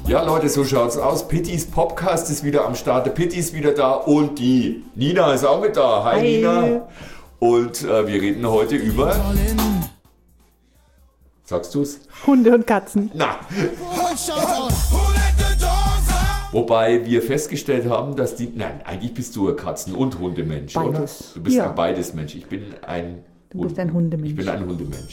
Ja, Leute, so schaut's aus. Pittys Podcast ist wieder am Start. Der Pitti ist wieder da und die Nina ist auch mit da. Hi. Nina. Und wir reden heute über... Sagst du's? Hunde und Katzen. Na. Wobei wir festgestellt haben, dass die... Nein, eigentlich bist du ein Katzen- und Hundemensch, beides. Oder? Du bist ein beides Mensch. Ich bin ein... Du bist ein Hundemensch. Ich bin ein Hundemensch.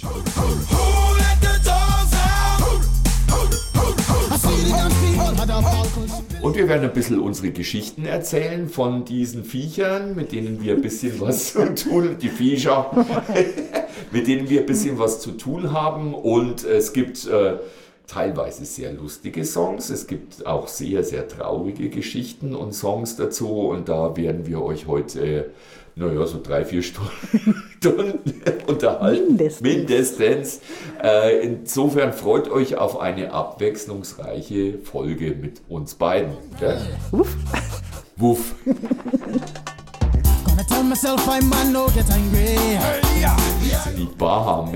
Und wir werden ein bisschen unsere Geschichten erzählen von diesen Viechern, mit denen wir ein bisschen was zu tun, die Viecher, mit denen wir ein bisschen was zu tun haben. Und es gibt teilweise sehr lustige Songs, es gibt auch sehr, sehr traurige Geschichten und Songs dazu. Und da werden wir euch heute, so 3-4 Stunden unterhalten. Mindestens. Insofern freut euch auf eine abwechslungsreiche Folge mit uns beiden. Gell? Wuff. Wuff. Das sind die Bahamas.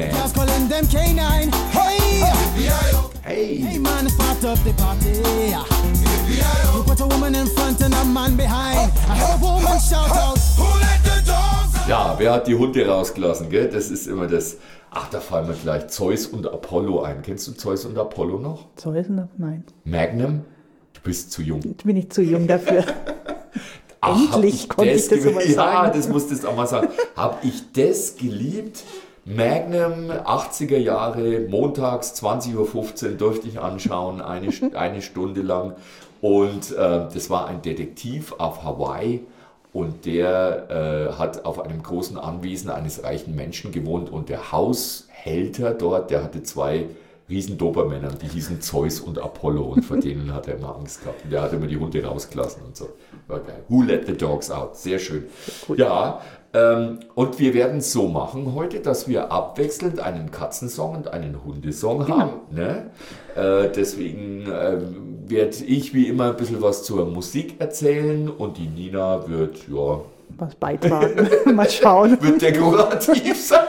Hey. Hey man, start up the party. You put a woman in front and a man behind. I have a woman shout out. Who let the dogs out? Ja, wer hat die Hunde rausgelassen, gell? Das ist immer das. Ach, da fallen mir gleich Zeus und Apollo ein. Kennst du Zeus und Apollo noch? Zeus und Nein. Magnum? Du bist zu jung. Bin ich zu jung dafür. Ach, Endlich konnte ich das sowas sagen. Ja, das musstest du auch mal sagen. Hab ich das geliebt? Magnum, 80er Jahre, montags 20.15 Uhr durfte ich anschauen, eine Stunde lang. Und das war ein Detektiv auf Hawaii und der hat auf einem großen Anwesen eines reichen Menschen gewohnt und der Haushälter dort, der hatte 2 riesen Dobermänner, die hießen Zeus und Apollo und vor denen hat er immer Angst gehabt. Und der hat immer die Hunde rausgelassen und so. War geil. Who let the dogs out? Sehr schön. Cool. Ja, und wir werden es so machen heute, dass wir abwechselnd einen Katzensong und einen Hundesong haben. Ne? Deswegen werde ich wie immer ein bisschen was zur Musik erzählen und die Nina wird, ja... Was beitragen. Mal schauen. Wird dekorativ sein.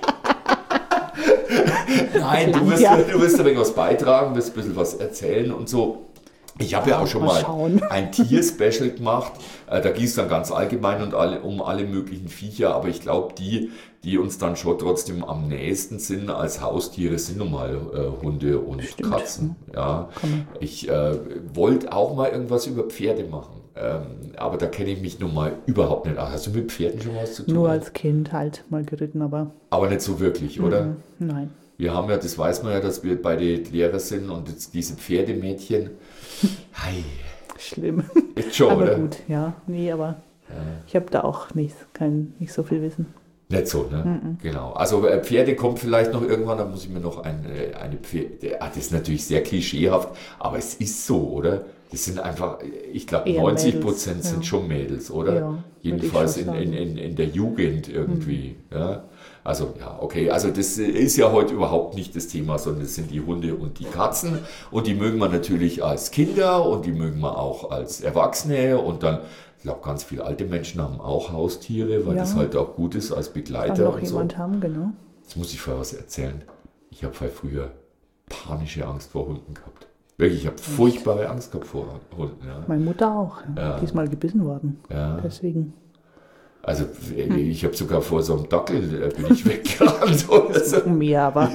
Nein, du wirst ein wenig was beitragen, wirst ein bisschen was erzählen und so. Ich habe ja auch schon mal ein Tier-Special gemacht. Da ging es dann ganz allgemein und um alle möglichen Viecher. Aber ich glaube, die uns dann schon trotzdem am nächsten sind als Haustiere, sind nun mal Hunde und Katzen. Ja. Ich wollte auch mal irgendwas über Pferde machen. Aber da kenne ich mich nun mal überhaupt nicht aus. Hast du mit Pferden schon was zu tun? Nur als Kind halt mal geritten, aber... Aber nicht so wirklich, oder? Nein. Wir haben ja, das weiß man ja, dass wir beide Lehrer sind und jetzt diese Pferdemädchen. Hi. Schlimm. Ist schon, aber oder? gut, ja. Nee, aber ich habe da auch nicht so viel Wissen. Nicht so, ne? Genau. Also Pferde kommt vielleicht noch irgendwann, da muss ich mir noch eine Pferde... das ist natürlich sehr klischeehaft, aber es ist so, oder? Das sind einfach, ich glaube 90% sind schon Mädels, oder? Ja, jedenfalls in der Jugend irgendwie. Ja? Also ja, okay, also das ist ja heute überhaupt nicht das Thema, sondern es sind die Hunde und die Katzen und die mögen wir natürlich als Kinder und die mögen wir auch als Erwachsene und dann, ich glaube, ganz viele alte Menschen haben auch Haustiere, weil das halt auch gut ist als Begleiter. Kann noch und jemand so. haben, genau. Jetzt muss ich vorher was erzählen. Ich habe früher panische Angst vor Hunden gehabt. Wirklich, ich habe furchtbare Angst gehabt vor Hunden. Ja. Meine Mutter auch. Ja. Die ist mal gebissen worden. Ja. Deswegen. Also ich habe sogar vor so einem Dackel bin ich weggerannt. Oder so. Mehr, aber...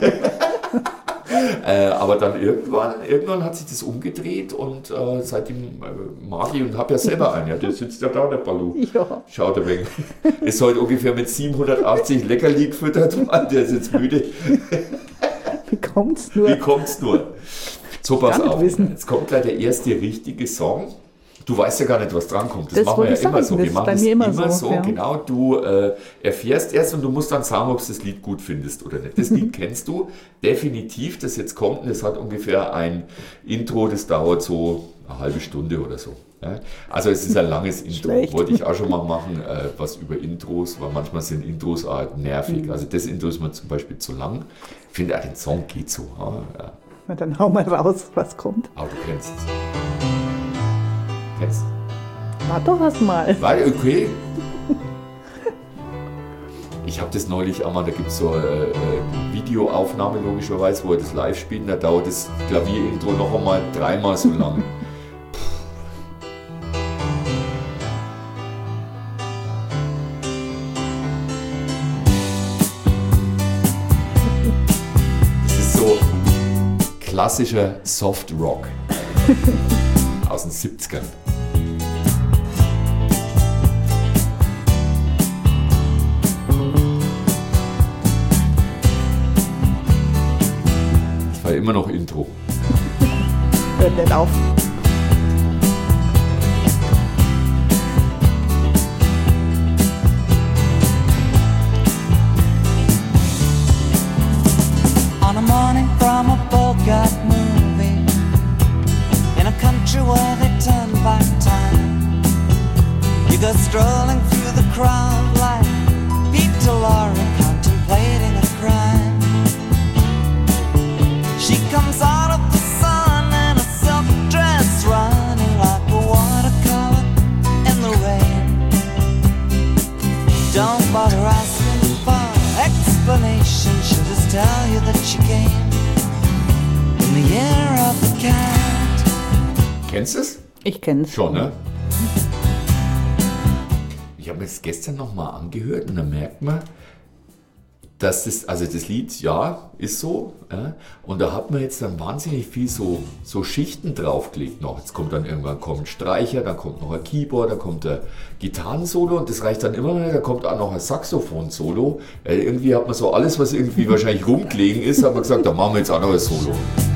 Aber dann irgendwann hat sich das umgedreht und seitdem mag ich und habe ja selber einen. Ja, der sitzt ja da, der Balu. Ja. Schaut ein wenig. Ist heute ungefähr mit 780 Leckerli gefüttert, Mann, der ist jetzt müde. Wie kommt's nur? Wie kommt's nur? So, pass auf. Wissen. Jetzt kommt gleich der erste richtige Song. Du weißt ja gar nicht, was drankommt. Das Das machen wir ja wollte ich immer sagen, so. das Wir ist machen bei es mir immer immer so, so. ja. Genau, du erfährst erst und du musst dann sagen, ob du das Lied gut findest oder nicht. Das Lied kennst du definitiv, das jetzt kommt. Und das hat ungefähr ein Intro, das dauert so eine halbe Stunde oder so. Ja? Also es ist ein langes Intro. Schlecht. Wollte ich auch schon mal machen, was über Intros, weil manchmal sind Intros auch nervig. Also das Intro ist mir zum Beispiel zu lang. Ich finde, den Song geht so. Ja. Na, dann hau mal raus, was kommt. Aber du kennst es. Kennst Warte doch erst mal. Warte, okay. Ich habe das neulich einmal, da gibt es so eine Videoaufnahme logischerweise, wo er das live spielt, und da dauert das Klavierintro noch einmal 3-mal so lang. Das ist so klassischer Soft Rock aus den 70ern. Immer noch Intro. Hört nicht auf. On a morning from a Bogart movie, in a country where they turn back time, you go strolling through the crowd like Peter Lorre contemplating a crime. She comes out of the sun in a silk dress, running like a watercolor in the rain. Don't bother asking for explanation, she'll just tell you that she came in the year of the cat. Kennst du es? Ich kenn's. Schon, ne? Ich habe mir das gestern nochmal angehört und da merkt man, dass das Lied, ja, ist so, und da hat man jetzt dann wahnsinnig viel so Schichten draufgelegt noch. Jetzt kommt dann irgendwann ein Streicher, dann kommt noch ein Keyboard, dann kommt ein Gitarrensolo und das reicht dann immer mehr, da kommt auch noch ein Saxophon-Solo. Irgendwie hat man so alles, was irgendwie wahrscheinlich rumgelegen ist, hat man gesagt, da machen wir jetzt auch noch ein Solo.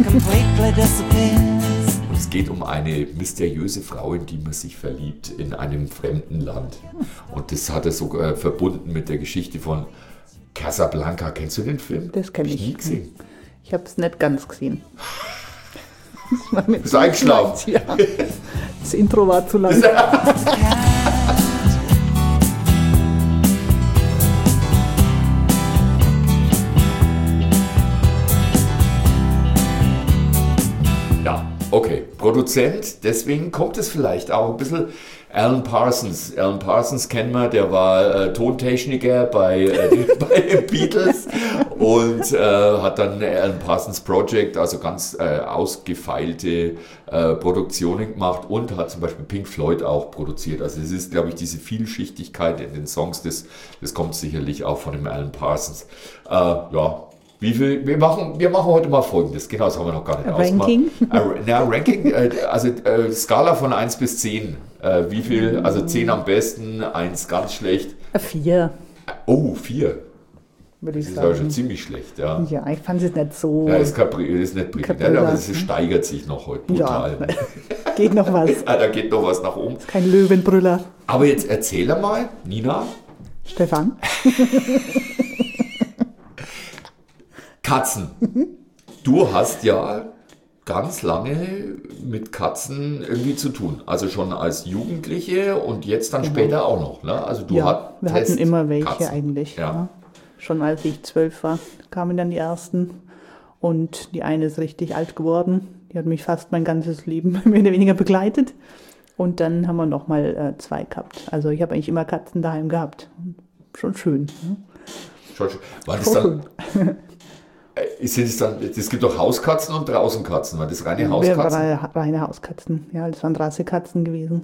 Und es geht um eine mysteriöse Frau, in die man sich verliebt in einem fremden Land. Und das hat er sogar verbunden mit der Geschichte von Casablanca. Kennst du den Film? Das kenne ich. Nie gesehen. Ich habe es nicht ganz gesehen. Bist du eingeschlafen? Ja. Das Intro war zu lang. Ja, okay. Produzent, deswegen kommt es vielleicht auch ein bisschen Alan Parsons. Alan Parsons kennen wir, der war Tontechniker bei den Beatles und hat dann Alan Parsons Project, also ganz ausgefeilte Produktionen gemacht und hat zum Beispiel Pink Floyd auch produziert. Also es ist, glaube ich, diese Vielschichtigkeit in den Songs, das kommt sicherlich auch von dem Alan Parsons. Ja. Wir machen heute mal Folgendes, genau, das haben wir noch gar nicht Ranking? Ranking, also Skala von 1 bis 10. Wie viel, also 10 am besten, 1 ganz schlecht. 4. Oh, 4. Würde ich das sagen. ist aber schon ziemlich schlecht, ja. Ja, ich fand es nicht so. Ja, ist nicht prickelnd, aber es steigert sich noch heute brutal. Ja, geht noch was. Ja, da geht noch was nach oben. Kein Löwenbrüller. Aber jetzt erzähl mal, Nina. Stefan. Katzen. Du hast ja ganz lange mit Katzen irgendwie zu tun. Also schon als Jugendliche und jetzt dann später auch noch. Ne? Also du wir hatten immer welche Katzen. eigentlich. Ja. Ja. Schon als ich 12 war, kamen dann die ersten. Und die eine ist richtig alt geworden. Die hat mich fast mein ganzes Leben mehr oder weniger begleitet. Und dann haben wir nochmal 2 gehabt. Also ich habe eigentlich immer Katzen daheim gehabt. Schon schön. Ne? Schon schön. War das dann... Es gibt doch Hauskatzen und Draußenkatzen. War das reine Hauskatzen? Reine Hauskatzen, ja, das waren Rassekatzen gewesen.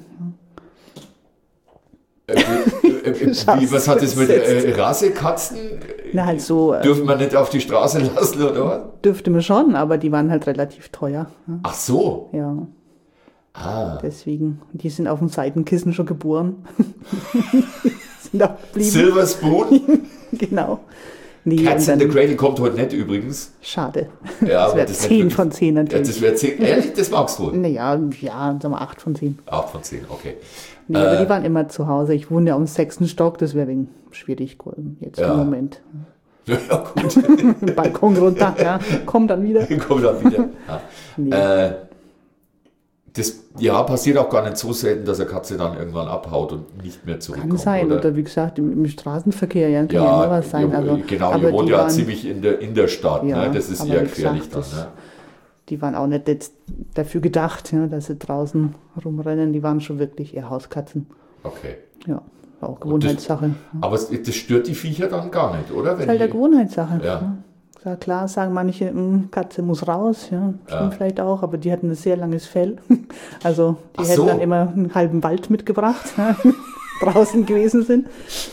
Was hat das mit Rassekatzen? Na, halt so, dürfen wir nicht auf die Straße lassen, oder was? Dürfte man schon, aber die waren halt relativ teuer. Ja. Ach so. Ja. Ah. Deswegen. Die sind auf dem Seitenkissen schon geboren. Sind auch geblieben. Silver Spoon? Genau. Nee, Cats in the Cradle kommt heute nicht übrigens. Schade. Ja, das wäre 10 von 10 natürlich. Ja, das wäre 10. Ehrlich, das magst du? Naja, ja, sagen wir 8 von 10. 8 von 10, okay. Nee, aber die waren immer zu Hause. Ich wohne ja am 6. Stock, das wäre wegen schwierig geworden jetzt im Moment. Ja, gut. Balkon runter, ja. Komm dann wieder. Komm dann wieder. Ja. Nee. Das passiert auch gar nicht so selten, dass eine Katze dann irgendwann abhaut und nicht mehr zurückkommt. Kann sein, oder wie gesagt, im Straßenverkehr, ja, kann ja immer was sein. Also, genau, ihr wohnt ja ziemlich in der Stadt, ja, ne? Das ist eher gefährlich dann. Ne? Die waren auch nicht jetzt dafür gedacht, ja, dass sie draußen rumrennen, die waren schon wirklich eher Hauskatzen. Okay. Ja, auch Gewohnheitssache. Aber das stört die Viecher dann gar nicht, oder? Das ist halt der Gewohnheitssache. Ja. Ja, klar sagen manche, Katze muss raus, ja, stimmt vielleicht auch, aber die hatten ein sehr langes Fell. Also die hätten dann immer einen halben Wald mitgebracht, draußen gewesen sind.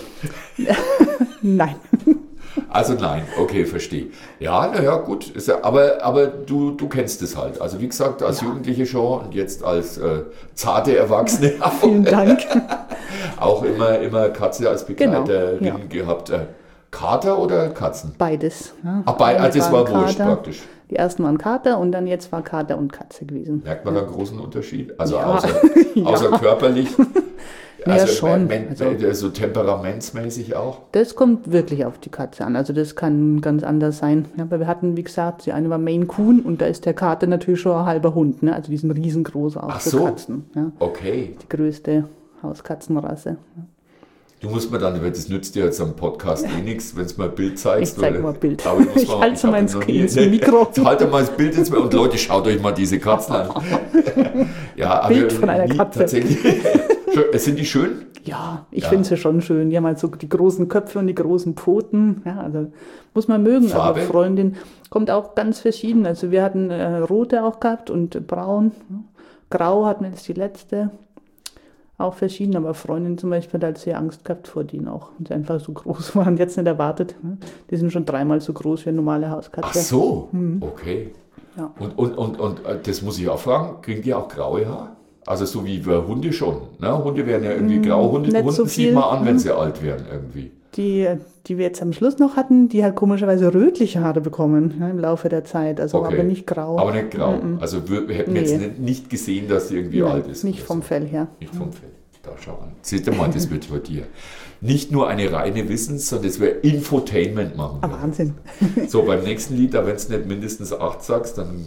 Nein. Also nein, okay, verstehe. Ja, naja, gut. Aber du kennst es halt. Also wie gesagt, als Jugendliche schon und jetzt als zarte Erwachsene auch. Vielen Dank. Auch immer Katze als Begleiterin gehabt. Kater oder Katzen? Beides. Ja. Also es war wurscht praktisch. Die ersten waren Kater und dann jetzt war Kater und Katze gewesen. Merkt man da einen großen Unterschied? Also außer körperlich? Also ja, schon. So temperamentsmäßig auch? Das kommt wirklich auf die Katze an. Also das kann ganz anders sein. Ja, aber wir hatten, wie gesagt, die eine war Maine Coon und da ist der Kater natürlich schon ein halber Hund. Ne? Also die sind riesengroß auch für Katzen. Ja. Okay. Die größte Hauskatzenrasse. Ja. Du musst mir dann, das nützt dir jetzt am Podcast nichts, wenn du mal ein Bild zeigst. Ich zeig mal ein Bild. Aber ich halte mal ins Mikro. Halte mal das Bild ins Mikro und Leute, schaut euch mal diese Katzen an. Ja, Bild von einer Katze. Tatsächlich. Sind die schön? Ja, ich finde sie schon schön. Die haben halt so die großen Köpfe und die großen Pfoten. Ja, also muss man mögen. Farbe? Aber Freundin kommt auch ganz verschieden. Also wir hatten rote auch gehabt und braun. Grau hatten wir jetzt die letzte. Auch verschieden, aber Freundin zum Beispiel hat halt sehr Angst gehabt vor denen auch. Und sie einfach so groß waren, jetzt nicht erwartet. Die sind schon 3-mal so groß wie eine normale Hauskatze. Ach so, okay. Ja. Und das muss ich auch fragen, kriegen die auch graue Haare? Also so wie Hunde schon. Ne? Hunde werden ja irgendwie grau. Hunden so sieht man an, wenn sie alt werden irgendwie. Die wir jetzt am Schluss noch hatten, die hat komischerweise rötliche Haare bekommen im Laufe der Zeit. Also aber nicht grau. Aber nicht grau. Also wir hätten jetzt nicht gesehen, dass sie irgendwie alt ist. Nicht vom Fell her. Nicht vom Fell. Da schau an. Seht ihr mal, das wird bei dir nicht nur eine reine Wissens-, sondern das wäre Infotainment machen. Wahnsinn. So, beim nächsten Lied, wenn du nicht mindestens 8 sagst, dann...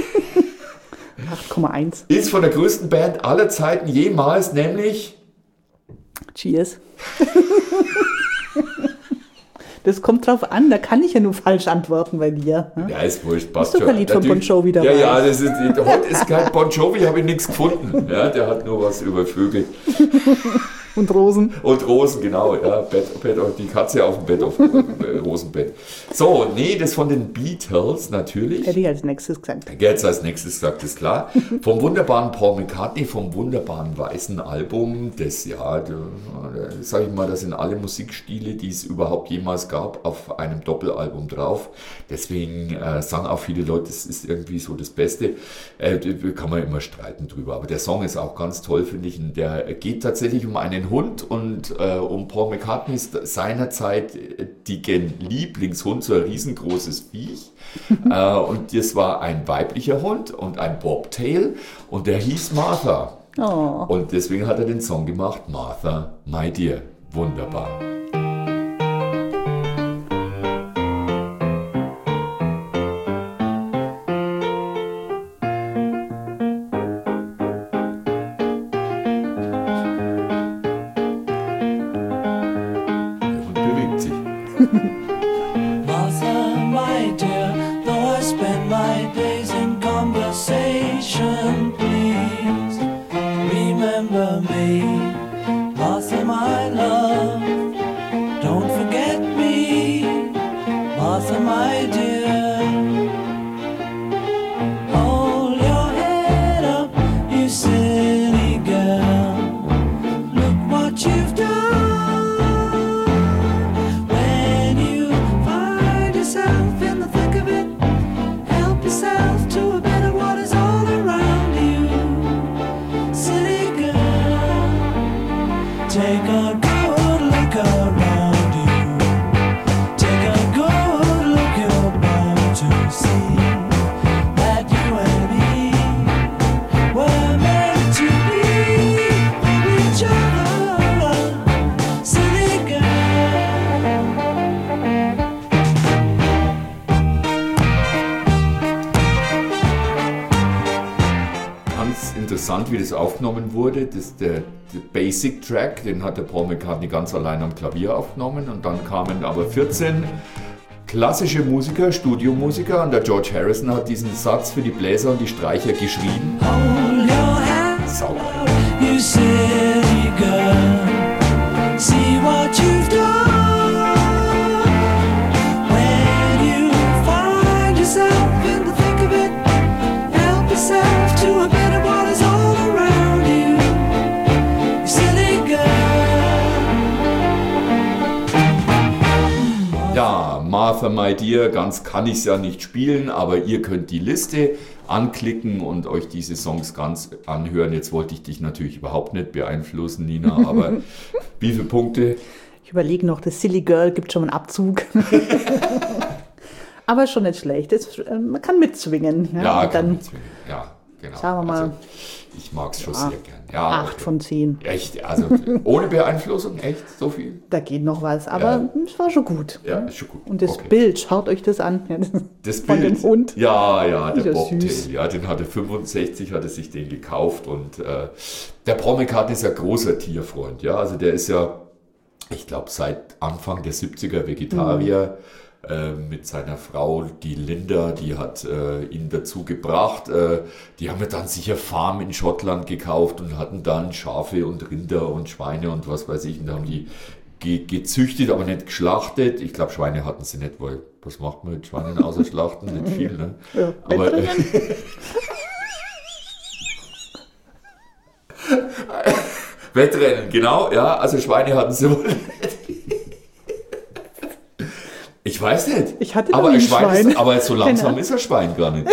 8,1. Ist von der größten Band aller Zeiten jemals, nämlich... Cheers. Das kommt drauf an, da kann ich ja nur falsch antworten bei dir. Ne? Ja, ist wurscht, passt schon. Ist doch ein Lied von Bon Jovi dabei. Ja, heute ist kein Bon Jovi, habe ich nichts gefunden. Ja, der hat nur was über Vögel. Und Rosen. Und Rosen, genau. Ja, die Katze auf dem Bett, auf dem Rosenbett. So, nee, das von den Beatles natürlich. Hätte ich als nächstes gesagt. Jetzt als nächstes gesagt, ist klar. Vom wunderbaren Paul McCartney, vom wunderbaren weißen Album, das sage ich mal, da sind alle Musikstile, die es überhaupt jemals gab, auf einem Doppelalbum drauf. Deswegen sagen auch viele Leute, das ist irgendwie so das Beste. Kann man immer streiten drüber. Aber der Song ist auch ganz toll, finde ich. Und der geht tatsächlich um einen Hund und um Paul McCartneys seinerzeit dicken Lieblingshund, so ein riesengroßes Viech. Und das war ein weiblicher Hund und ein Bobtail und der hieß Martha. Oh. Und deswegen hat er den Song gemacht, Martha, My Dear. Wunderbar. Martha, my dear, though I spend my days in conversation, please remember me. Martha, my love, don't forget me. Martha, my dear, hold your head up, you silly girl. Look what you've done. Take a good look around you. Take a good look, you're bound to see that you and me were meant to be each other, silly girl. Ganz interessant, wie das aufgenommen wurde. Der Basic Track, den hat der Paul McCartney ganz allein am Klavier aufgenommen und dann kamen aber 14 klassische Musiker, Studiomusiker und der George Harrison hat diesen Satz für die Bläser und die Streicher geschrieben. Hold your hand, Sauber. you silly girl. See what you've done. When you find yourself in the thick of it, help yourself to a bit of what is all around you. You silly girl. Ja, Martha My Dear, ganz kann ich es ja nicht spielen, aber ihr könnt die Liste anklicken und euch diese Songs ganz anhören. Jetzt wollte ich dich natürlich überhaupt nicht beeinflussen, Nina, aber wie viele Punkte? Ich überlege noch, das Silly Girl gibt schon einen Abzug. Aber schon nicht schlecht. Man kann mitzwingen. Ja, und dann mitzwingen. Ja, genau. sagen wir mal, also, ich mag es schon sehr gern. Ja, 8 von 10. Echt, also ohne Beeinflussung, echt so viel? Da geht noch was, aber es war schon gut. Ja, ist schon gut. Und das Bild, schaut euch das an. Ja, Das von Bild, dem Hund. Ja, der Ja, Bobtail, süß. ja, den hatte 65, hat er sich den gekauft und der Paul McCartney ist ja großer Tierfreund, ja, also der ist ja, ich glaube, seit Anfang der 70er Vegetarier. Mit seiner Frau, die Linda, die hat ihn dazu gebracht. Die haben ja dann sicher Farm in Schottland gekauft und hatten dann Schafe und Rinder und Schweine und was weiß ich. Und da haben die gezüchtet, aber nicht geschlachtet. Ich glaube, Schweine hatten sie nicht, weil was macht man mit Schweinen außer Schlachten? Nicht viel, ne? Ja, Aber Wettrennen, genau, ja. Also Schweine hatten sie wohl nicht. Ich weiß nicht. Ich hatte aber noch ein Schwein. Schwein. Aber so langsam Genau. ist ein Schwein gar nicht.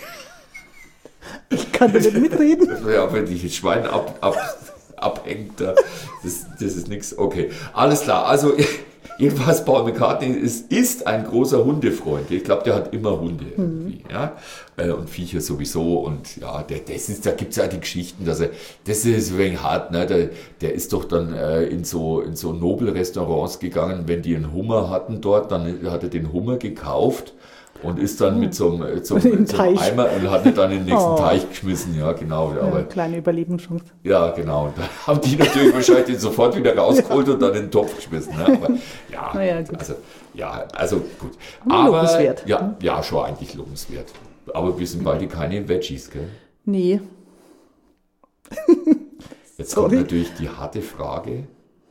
Ich kann da nicht mitreden. Ja, wenn dich ein Schwein abhängt, das ist nichts. Okay, alles klar. Also jedenfalls Paul McCartney ist ein großer Hundefreund. Ich glaube, der hat immer Hunde irgendwie, ja. Und Viecher sowieso. Und ja, da gibt es ja die Geschichten, das ist ein wenig hart, ne? Der ist doch dann in so Nobelrestaurants gegangen, wenn die einen Hummer hatten dort, dann hat er den Hummer gekauft. Und ist dann mit so einem Eimer und hat ihn dann in den nächsten Teich geschmissen, ja, genau. Aber, kleine Überlebenschance. ja, genau. Und da haben die natürlich wahrscheinlich den sofort wieder rausgeholt und dann in den Topf geschmissen. Ne? Aber, ja, Naja, gut. Also gut. Aber lobenswert. Ja, schon eigentlich lobenswert. Aber wir sind beide keine Veggies, gell? Nee. Jetzt kommt natürlich die harte Frage.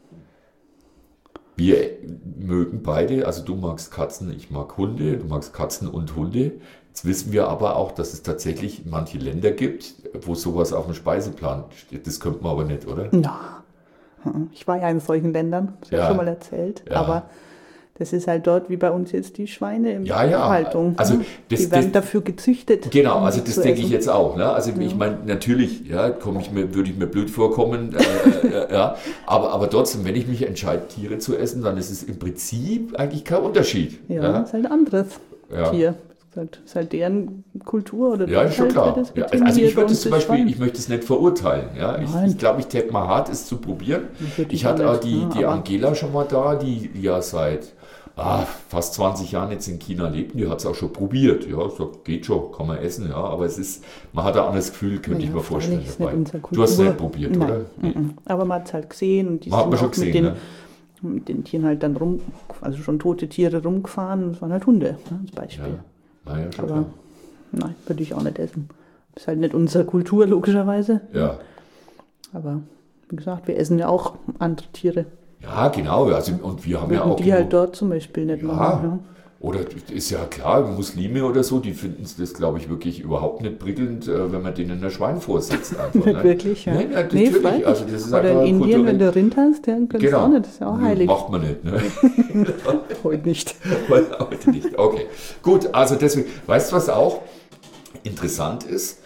Wir mögen beide, also du magst Katzen, ich mag Hunde, du magst Katzen und Hunde. Jetzt wissen wir aber auch, dass es tatsächlich manche Länder gibt, wo sowas auf dem Speiseplan steht. Das könnte man aber nicht, oder? Na, ich war ja in solchen Ländern, das habe ich Ja. schon mal erzählt. Ja. Aber das ist halt dort wie bei uns jetzt die Schweine in Ja, der Haltung. also die werden dafür gezüchtet. Genau, um also die das zu denke ich essen. jetzt auch. Ne? Also ich meine, natürlich, ja, würde ich mir blöd vorkommen, ja, aber trotzdem, wenn ich mich entscheide, Tiere zu essen, dann ist es im Prinzip eigentlich kein Unterschied. Ja, ist halt ein anderes Ja. Tier. Ist halt deren Kultur oder Ja, ist schon halt klar. wird es Ja, getrimmt, also ich bei würde uns es zum das Beispiel, Schwein. ich möchte es nicht verurteilen. Ja? Nein. Ich glaube, ich täte mal hart, es zu probieren. Würde Ich ich hatte auch auch nicht, die aber- Angela schon mal da, die ja seit fast 20 Jahren jetzt in China lebt. Die hat es auch schon probiert. Ja, ich sag, geht schon, kann man essen. Ja, aber man hat ein anderes Gefühl, könnte ich mir vorstellen. freilich, ist nicht Dabei. unsere Du hast es Kultur. nicht probiert, Nein. oder? Nee. Aber man hat es halt gesehen und die Hat sind man schon auch gesehen, mit den Tieren halt dann also schon tote Tiere rumgefahren und es waren halt Hunde, ne, als Beispiel. Ja, naja, schon Aber klar. nein, würde ich auch nicht essen. Ist halt nicht unsere Kultur, logischerweise. Ja. Aber wie gesagt, wir essen ja auch andere Tiere. Ja, genau. Also, und wir haben ja Würden auch. die halt dort zum Beispiel nicht Ja, machen. oder ist ja klar, Muslime oder so, die finden das, glaube ich, wirklich überhaupt nicht prickelnd, wenn man denen ein Schwein vorsetzt. Einfach, Nicht ne? wirklich, ja. Nein, natürlich. freilich. Also das ist Oder einfach in Indien, wenn kulturell- du Rind hast, dann kannst du auch nicht. Das ist ja auch heilig. Macht man nicht, ne? Heute nicht. Heute nicht. Okay. Gut, also deswegen, weißt du, was auch interessant ist?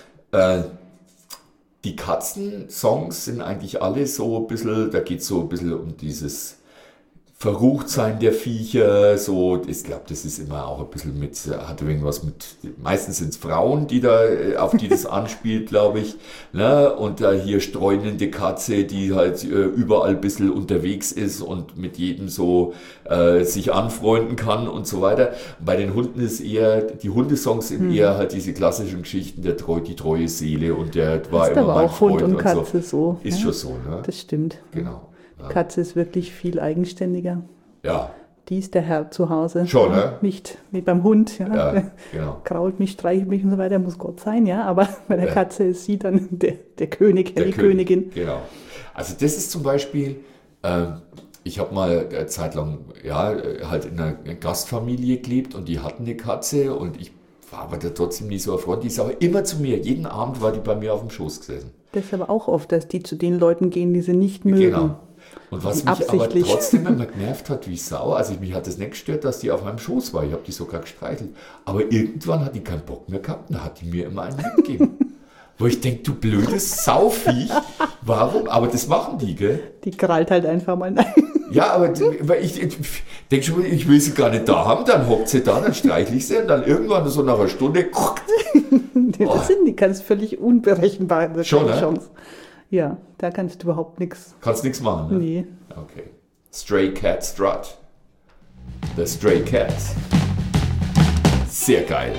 Die Katzen-Songs sind eigentlich alle so ein bisschen, da geht es so ein bisschen um dieses Verruchtsein der Viecher, so, ich glaube, das ist immer auch ein bisschen hat irgendwas mit, meistens sind es Frauen, auf die das anspielt, glaube ich, ne? Und da hier streunende Katze, die halt überall ein bisschen unterwegs ist und mit jedem so sich anfreunden kann und so weiter. Und bei den Hunden ist die Hundesongs sind eher halt diese klassischen Geschichten, die treue Seele und der war Ist immer aber mein auch Hund Freund und Katze so. Ist ja. schon so, ne? Das stimmt. Genau. Die Katze ist wirklich viel eigenständiger. Ja, Die ist der Herr zu Hause. Schon, ne? Nicht wie beim Hund. Ja. ja, genau. Krault mich, streichelt mich und so weiter, muss Gott sein, ja. Aber bei der Ja. Katze ist sie dann der König, Der die König, Königin. Genau. Also das ist zum Beispiel, Ich habe mal eine Zeit lang halt in einer Gastfamilie gelebt und die hatten eine Katze und ich war aber da trotzdem nie so ein Freund. Die ist aber immer zu mir. Jeden Abend war die bei mir auf dem Schoß gesessen. Das ist aber auch oft, dass die zu den Leuten gehen, die sie nicht mögen. Genau. Und was mich aber trotzdem immer genervt hat wie Sau, also mich hat es nicht gestört, dass die auf meinem Schoß war. Ich habe die sogar gestreichelt. Aber irgendwann hat die keinen Bock mehr gehabt und hat die mir immer einen mitgegeben. Wo ich denke, du blödes Sauviech, warum? Aber das machen die, gell? Die krallt halt einfach mal rein. Ja, aber ich denke schon, ich will sie gar nicht da haben, dann hockt sie da, dann streichle ich sie und dann irgendwann so nach einer Stunde. Das sind die ganz völlig unberechenbar. Das schon, ne? Chance. Ja, da kannst du überhaupt nichts. Kannst nichts machen, ne? Nee. Okay. Stray Cat Strut. The Stray Cats. Sehr geil.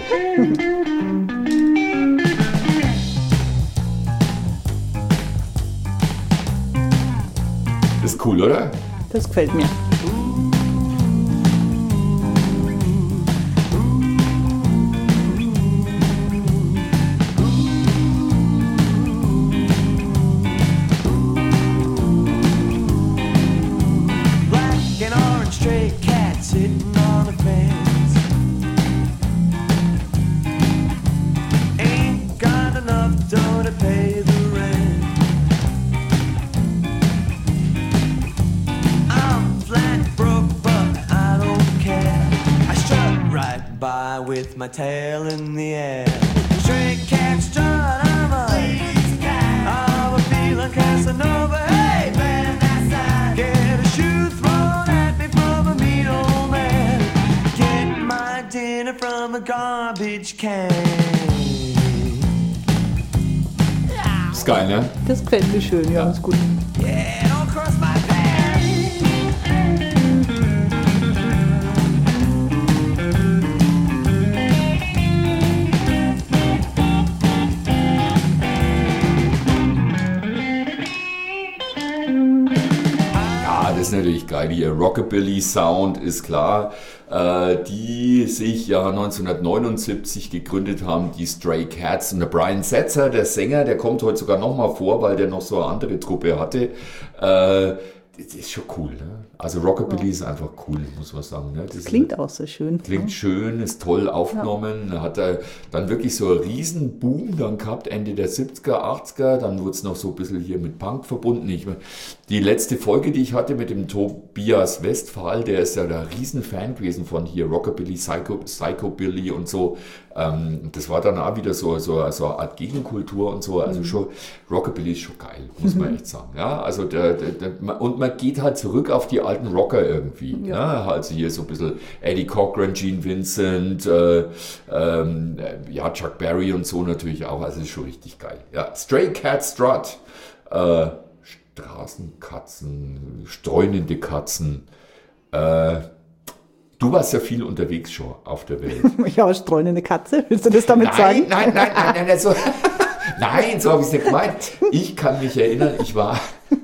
Das ist cool, oder? Das gefällt mir. With my tail in the air, stray cat strut, I'm a feeling Casanova. Hey, get a shoe thrown at me from a mean old man. Get my dinner from a garbage can. Ist geil, ne? Das gefällt mir schön, ja, ist gut. Yeah, don't cross my path. Das ist natürlich geil. Ihr Rockabilly-Sound ist klar, die sich ja 1979 gegründet haben, die Stray Cats. Und der Brian Setzer, der Sänger, der kommt heute sogar nochmal vor, weil der noch so eine andere Truppe hatte. Das ist schon cool, ne? Also Rockabilly ist einfach cool, muss man sagen. Ne? Das klingt auch so schön. Klingt schön, ist toll aufgenommen. Ja. Hat er dann wirklich so einen riesen Boom dann gehabt, Ende der 70er, 80er. Dann wurde es noch so ein bisschen hier mit Punk verbunden. Die letzte Folge, die ich hatte mit dem Tobias Westphal, der ist ja der Riesenfan gewesen von hier Rockabilly, Psychobilly und so. Das war dann auch wieder so eine Art Gegenkultur und so. Also schon, Rockabilly ist schon geil, muss man echt sagen. Ja, also und man geht halt zurück auf die alten Rocker irgendwie. Ja. Ja, also hier so ein bisschen Eddie Cochran, Gene Vincent, Chuck Berry und so natürlich auch. Also ist schon richtig geil. Ja, Stray Cat Strut. Straßenkatzen, streunende Katzen. Du warst ja viel unterwegs schon auf der Welt. Ja, streunende Katze, willst du das damit sagen? Nein, also, nein, so habe ich es nicht gemeint. Ich kann mich erinnern, ich war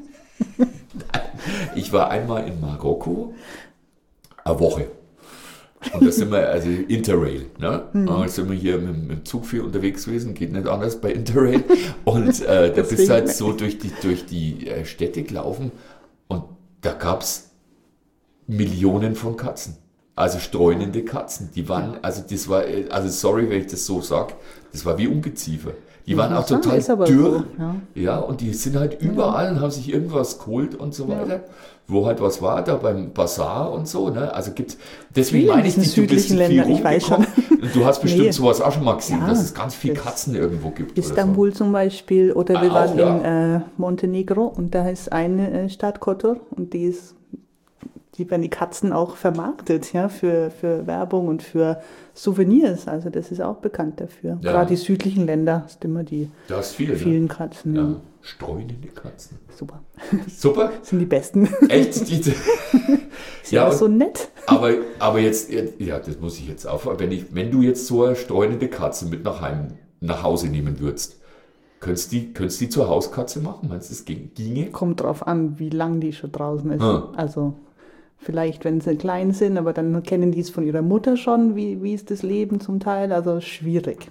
einmal in Marokko, eine Woche. Und da sind wir, also Interrail, ne? Da sind wir hier mit dem Zug viel unterwegs gewesen, geht nicht anders bei Interrail. Und da bist du halt so durch die Städte gelaufen und da gab es Millionen von Katzen. Also streunende Katzen. Die waren, also das war, also sorry, wenn ich das so sage, das war wie Ungeziefer. Die waren auch total dürr. So, ja, und die sind halt überall und haben sich irgendwas geholt und so weiter. Wo halt was war, da beim Bazar und so, ne? Also gibt's, deswegen meine ich nicht, du bist viel rumgekommen. Du hast bestimmt sowas auch schon mal gesehen, dass es ganz viel Katzen irgendwo gibt. Istanbul oder so. Zum Beispiel, oder wir waren in Montenegro und da ist eine Stadt Kotor und die werden die Katzen auch vermarktet, ja, für Werbung und für Souvenirs. Also das ist auch bekannt dafür. Ja. Gerade die südlichen Länder hast immer die vielen Katzen. Ja. Streunende Katzen. Super. Super? Sind die besten. Echt? Ja, so nett. Aber jetzt, ja, das muss ich jetzt aufhören. Wenn du jetzt so eine streunende Katze mit nach Hause nehmen würdest, könntest du die zur Hauskatze machen? Meinst du, das ginge? Kommt drauf an, wie lang die schon draußen ist. Also vielleicht, wenn sie klein sind, aber dann kennen die es von ihrer Mutter schon, wie ist das Leben zum Teil, also schwierig.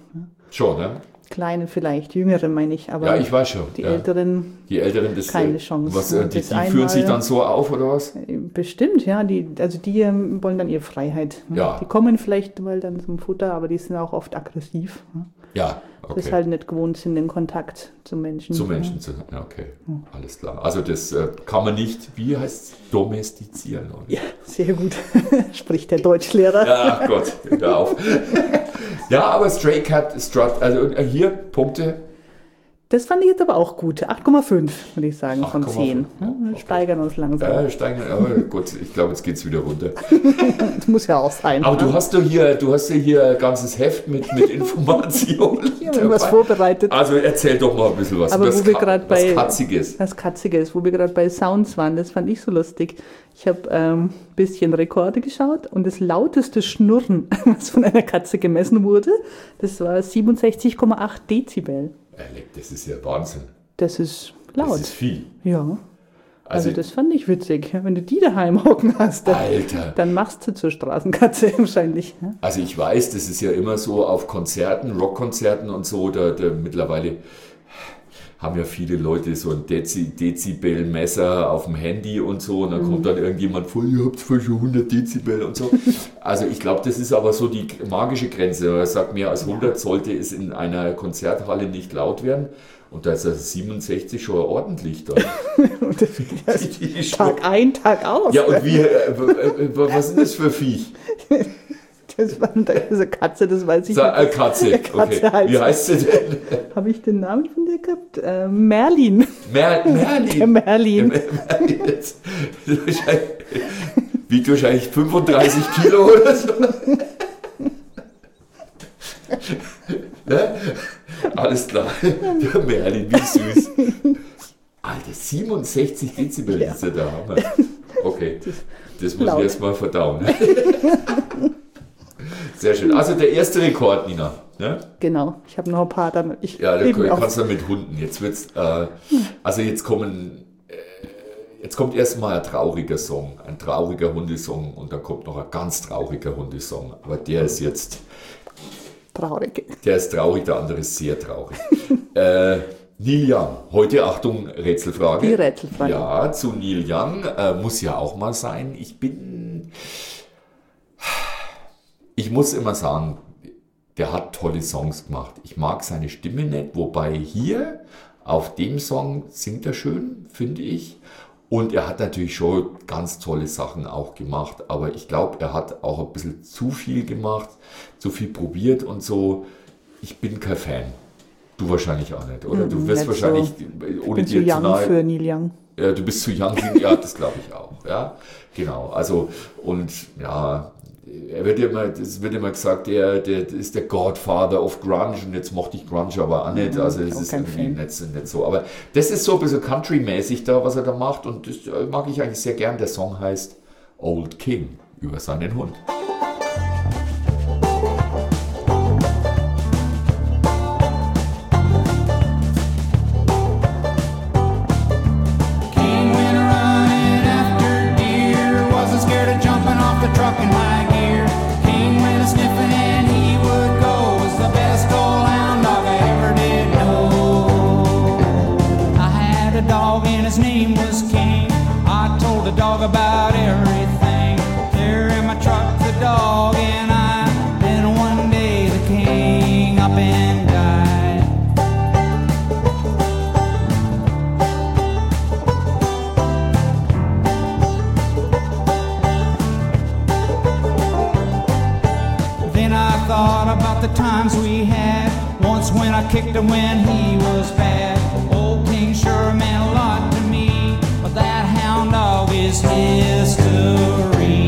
Schon, ne? Kleine vielleicht, jüngere meine ich, aber Ja, ich weiß schon. die ja. Älteren Die Älteren, das, keine Chance. Was, Und die das führen sich einmal- dann so auf, oder was? Bestimmt, ja. Die wollen dann ihre Freiheit. Ne? Ja. Die kommen vielleicht mal dann zum Futter, aber die sind auch oft aggressiv. Ne? Ja, Das okay. halt nicht gewohnt sind, den Kontakt zu Menschen. Zu Menschen zu ja, okay. Alles klar. Also das kann man nicht, wie heißt es, domestizieren. Oder? Ja, sehr gut. Spricht der Deutschlehrer. Ja, Gott, hör auf. Ja, aber Stray Cat Strut, also hier Punkte. Das fand ich jetzt aber auch gut. 8,5 würde ich sagen von 8,5. 10. Ne? Wir Okay. steigern uns langsam. Steigen, aber gut, ich glaube, jetzt geht es wieder runter. Das muss ja auch sein. Aber ne? du hast ja hier ein ganzes Heft mit Informationen. Ich habe irgendwas dabei. vorbereitet. Also erzähl doch mal ein bisschen was. Aber was wo wir gerade bei- Katziges. Das Katzige ist, wo wir gerade bei Sounds waren, das fand ich so lustig. Ich habe ein bisschen Rekorde geschaut und das lauteste Schnurren, was von einer Katze gemessen wurde, das war 67,8 Dezibel. Das ist ja Wahnsinn. Das ist laut. Das ist viel. Ja, also Also, das fand ich witzig. Wenn du die daheim hocken hast, Alter. dann machst du zur Straßenkatze wahrscheinlich. Ne? Also ich weiß, das ist ja immer so auf Konzerten, Rockkonzerten und so, da mittlerweile haben ja viele Leute so ein Dezibel-Messer auf dem Handy und so und dann kommt dann irgendjemand vor, ihr habt voll schon 100 Dezibel und so. Also ich glaube, das ist aber so die magische Grenze. Er sagt, mehr als 100 sollte es in einer Konzerthalle nicht laut werden und da ist also 67 schon ordentlich da. Und das Tag ein, Tag aus. Ja, und wie, was ist das für Viech? Das war eine Katze, das weiß ich Katze, Katze okay. heißt Wie heißt sie denn? Habe ich den Namen von der gehabt? Merlin. Merlin. Der Merlin. Wiegt wahrscheinlich 35 Kilo oder so. Ne? Alles klar. Der Merlin, wie süß. Alter, 67 Dezibel ist er da. Okay, das muss ich erst mal verdauen. Sehr schön. Also der erste Rekord, Nina. Ne? Genau, ich habe noch ein paar dann. Ja, da kannst du mit Hunden. Jetzt wird's, also jetzt kommt erstmal ein trauriger Song, ein trauriger Hundesong und dann kommt noch ein ganz trauriger Hundesong. Aber der ist jetzt, Traurig. der ist traurig, der andere ist sehr traurig. Neil Young. Heute, Achtung, Rätselfrage. Die Rätselfrage. Ja, zu Neil Young. Muss ja auch mal sein. Ich muss immer sagen, der hat tolle Songs gemacht. Ich mag seine Stimme nicht, wobei hier auf dem Song singt er schön, finde ich. Und er hat natürlich schon ganz tolle Sachen auch gemacht, aber ich glaube, er hat auch ein bisschen zu viel gemacht, zu viel probiert und so. Ich bin kein Fan. Du wahrscheinlich auch nicht, oder? Du wirst nicht wahrscheinlich, so. ohne Ich bin zu dir zu young nahe... für Neil Young. Ja, du bist zu young, ja, das glaube ich auch. Ja, genau. Also, und ja, es wird immer gesagt, der ist der Godfather of Grunge und jetzt mochte ich Grunge aber auch nicht. Also, es ist irgendwie nicht so. Aber das ist so ein bisschen Country-mäßig da, was er da macht und das mag ich eigentlich sehr gern. Der Song heißt Old King über seinen Hund. About everything. There in my truck, the dog and I. Then one day the king up and died. Then I thought about the times we had. Once when I kicked him when he was bad. Old King sure meant a lot to me. But that hound dog is history.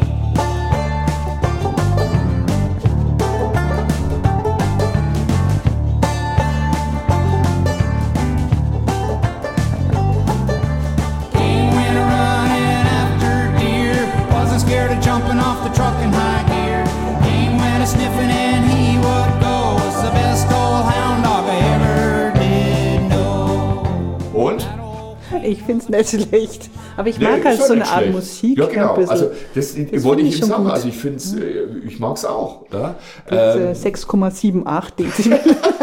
King went running after deer. Wasn't scared of jumping off the truck in high gear. King went a sniffing and he would go. Was the best old hound dog I ever did know. Und? Ich finde es nicht schlecht. Aber ich mag halt ist so ja eine nicht Art schlecht. Musik. Ja, genau. ein bisschen. Also das Das wollte find ich ich ihm schon sagen. gut. Also ich finde es, ich mag es auch. Ja. Das 6,78 Dezibel.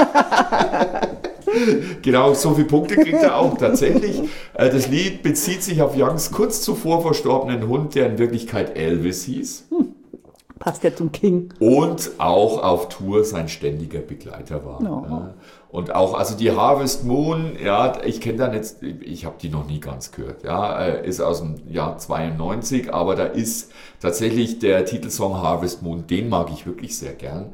Genau, so viele Punkte kriegt er auch tatsächlich. Das Lied bezieht sich auf Youngs kurz zuvor verstorbenen Hund, der in Wirklichkeit Elvis hieß. Passt ja zum King. Und auch auf Tour sein ständiger Begleiter war. Ja. Ja. Und auch, also die Harvest Moon, ja, ich kenne da nicht, ich habe die noch nie ganz gehört, ja, ist aus dem Jahr 92, aber da ist tatsächlich der Titelsong Harvest Moon, den mag ich wirklich sehr gern.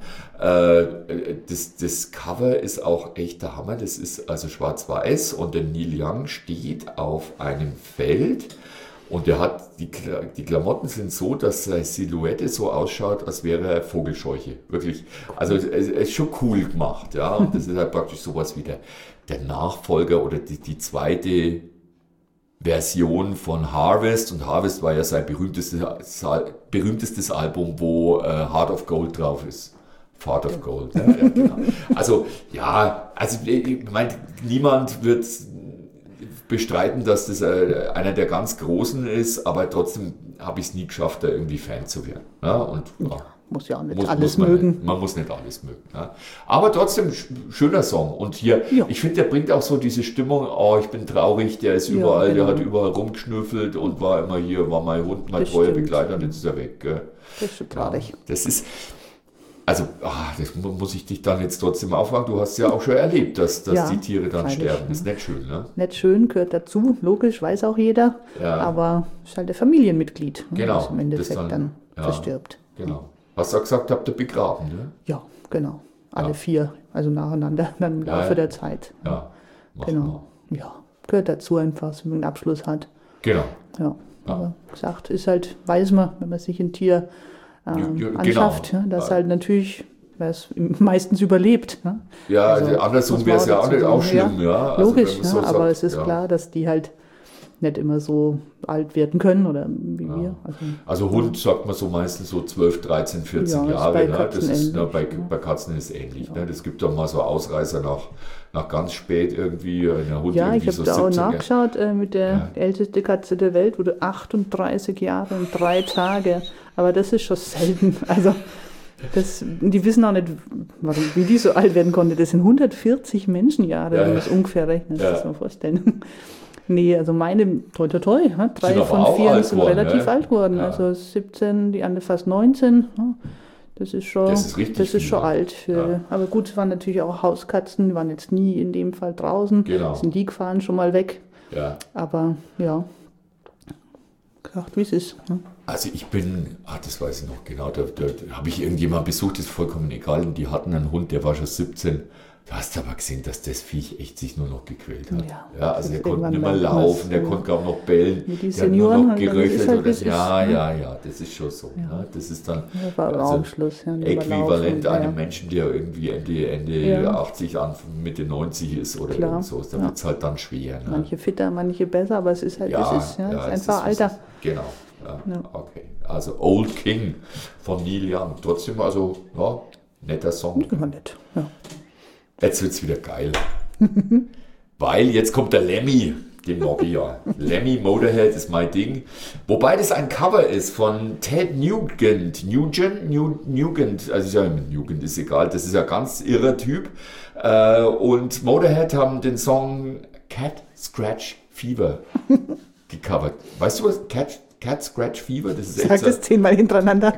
Das Cover ist auch echt der Hammer, das ist also schwarz-weiß und der Neil Young steht auf einem Feld. Und der hat, die Klamotten sind so, dass seine Silhouette so ausschaut, als wäre er Vogelscheuche. Wirklich. Also es ist schon cool gemacht, ja. Und das ist halt praktisch sowas wie der Nachfolger oder die zweite Version von Harvest. Und Harvest war ja sein berühmtestes Album, wo Heart of Gold drauf ist. Heart of Gold. Ja, genau. Also, ja, also ich meine, niemand wird bestreiten, dass das einer der ganz Großen ist, aber trotzdem habe ich es nie geschafft, da irgendwie Fan zu werden. Ja, und, ja, muss ja auch nicht alles mögen. Man muss nicht alles mögen. Ja. Aber trotzdem schöner Song. Und hier, ich finde, der bringt auch so diese Stimmung, oh, ich bin traurig, der ist überall, der hat überall rumgeschnüffelt und war immer hier, war mein Hund, mein treuer Begleiter und jetzt ist er weg. Gell. Das ist schon traurig. Ja, das ist... Also, das muss ich dich dann jetzt trotzdem aufwachen. Du hast ja auch schon erlebt, dass die Tiere dann sterben. Das ist nicht schön, ne? Nicht schön, gehört dazu. Logisch, weiß auch jeder. Ja. Aber ist halt ein Familienmitglied, genau, das im Endeffekt dann verstirbt. Genau. Hast du gesagt, habt ihr begraben, ne? Ja, genau. Alle 4, also nacheinander, dann im Laufe der Zeit. Ja, genau. Ja, gehört dazu einfach, dass man einen Abschluss hat. Genau. Ja, aber gesagt, ist halt, weiß man, wenn man sich ein Tier anschafft, genau. dass halt natürlich es meistens überlebt. Ne? Ja, also, andersrum wäre es ja auch schlimm. Ja. Also, logisch, so aber sagt, es ist klar, dass die halt nicht immer so alt werden können oder wie wir. Also Hund sagt man so meistens so 12, 13, 14 Jahre. Bei ne? Das ist, ähnlich, bei Katzen ist es ähnlich. Ne? Das gibt doch mal so Ausreißer nach ganz spät irgendwie. Hund ja, ich habe so da auch nachgeschaut mit der älteste Katze der Welt, wurde 38 Jahre und 3 Tage. Aber das ist schon selten. Also die wissen auch nicht, wie die so alt werden konnte. Das sind 140 Menschenjahre, wenn man das ungefähr rechnet. Das muss man vorstellen. Nee, also meine, toi, 3 von 4 sind relativ alt geworden. Ja. Also 17, die andere fast 19. Das ist schon, schon alt. Aber gut, es waren natürlich auch Hauskatzen, die waren jetzt nie in dem Fall draußen. Genau. Sind die gefahren schon mal weg. Ja. Aber ja, gesagt, wie es ist. Ne? Also ich bin, das weiß ich noch genau, da habe ich irgendjemanden besucht, das ist vollkommen egal. Und die hatten einen Hund, der war schon 17. Du hast aber gesehen, dass das Viech echt sich nur noch gequält hat. Ja, also der konnte nicht mehr laufen, der konnte kaum noch bellen. Die Senioren hat nur noch geröchelt. Halt ja, das ist schon so. Ja. Das ist dann äquivalent einem Menschen, der irgendwie Ende 80, Mitte 90 ist oder irgend so. Da wird es halt dann schwer. Ne? Manche fitter, manche besser, aber es ist halt, es ist einfach Alter. Genau. Ja. Okay. Also Old King von Neil Young. Trotzdem also, netter Song. Immer nett, ja. Jetzt wird's wieder geil. Weil jetzt kommt der Lemmy, den mag ich ja. Lemmy Motorhead ist mein Ding. Wobei das ein Cover ist von Ted Nugent, also ist ja mit Nugent, ist egal, das ist ja ein ganz irrer Typ. Und Motorhead haben den Song Cat Scratch Fever gecovert. Weißt du was? Cat Scratch Fever? Das ist sag das 10-mal hintereinander.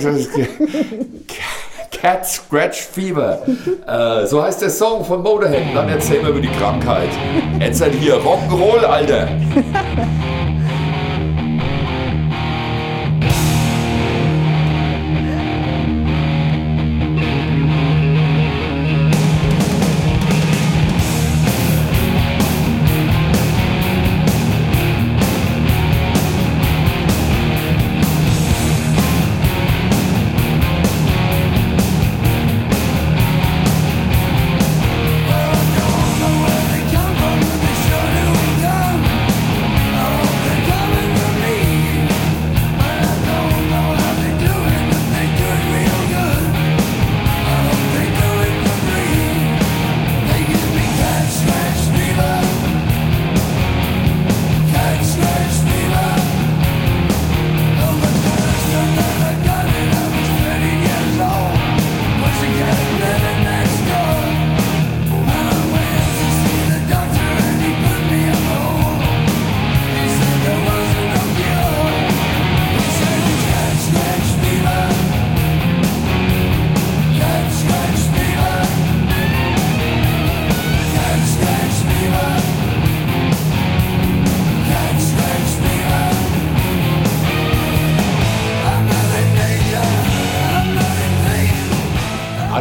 Cat Scratch Fever. So heißt der Song von Motorhead. Dann erzählen wir über die Krankheit. Jetzt halt hier Rock'n'Roll, Alter.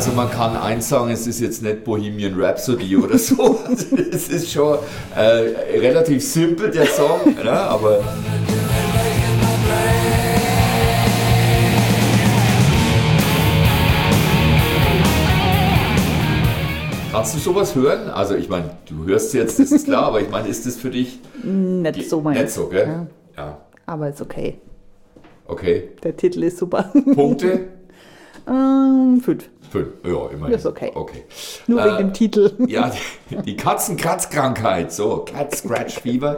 Also man kann eins sagen, es ist jetzt nicht Bohemian Rhapsody oder so. Es ist schon relativ simpel, der Song, ne? Aber... Kannst du sowas hören? Also ich meine, du hörst jetzt, das ist klar, aber ich meine, ist das für dich... Nicht so meins. Nicht so, gell? Ja. Ja. Aber ist okay. Okay. Der Titel ist super. Punkte? 5. 5. Ja, immerhin. Ist okay. Okay. Nur wegen dem Titel. Ja, die Katzenkratzkrankheit, so, Cat Scratch Fever.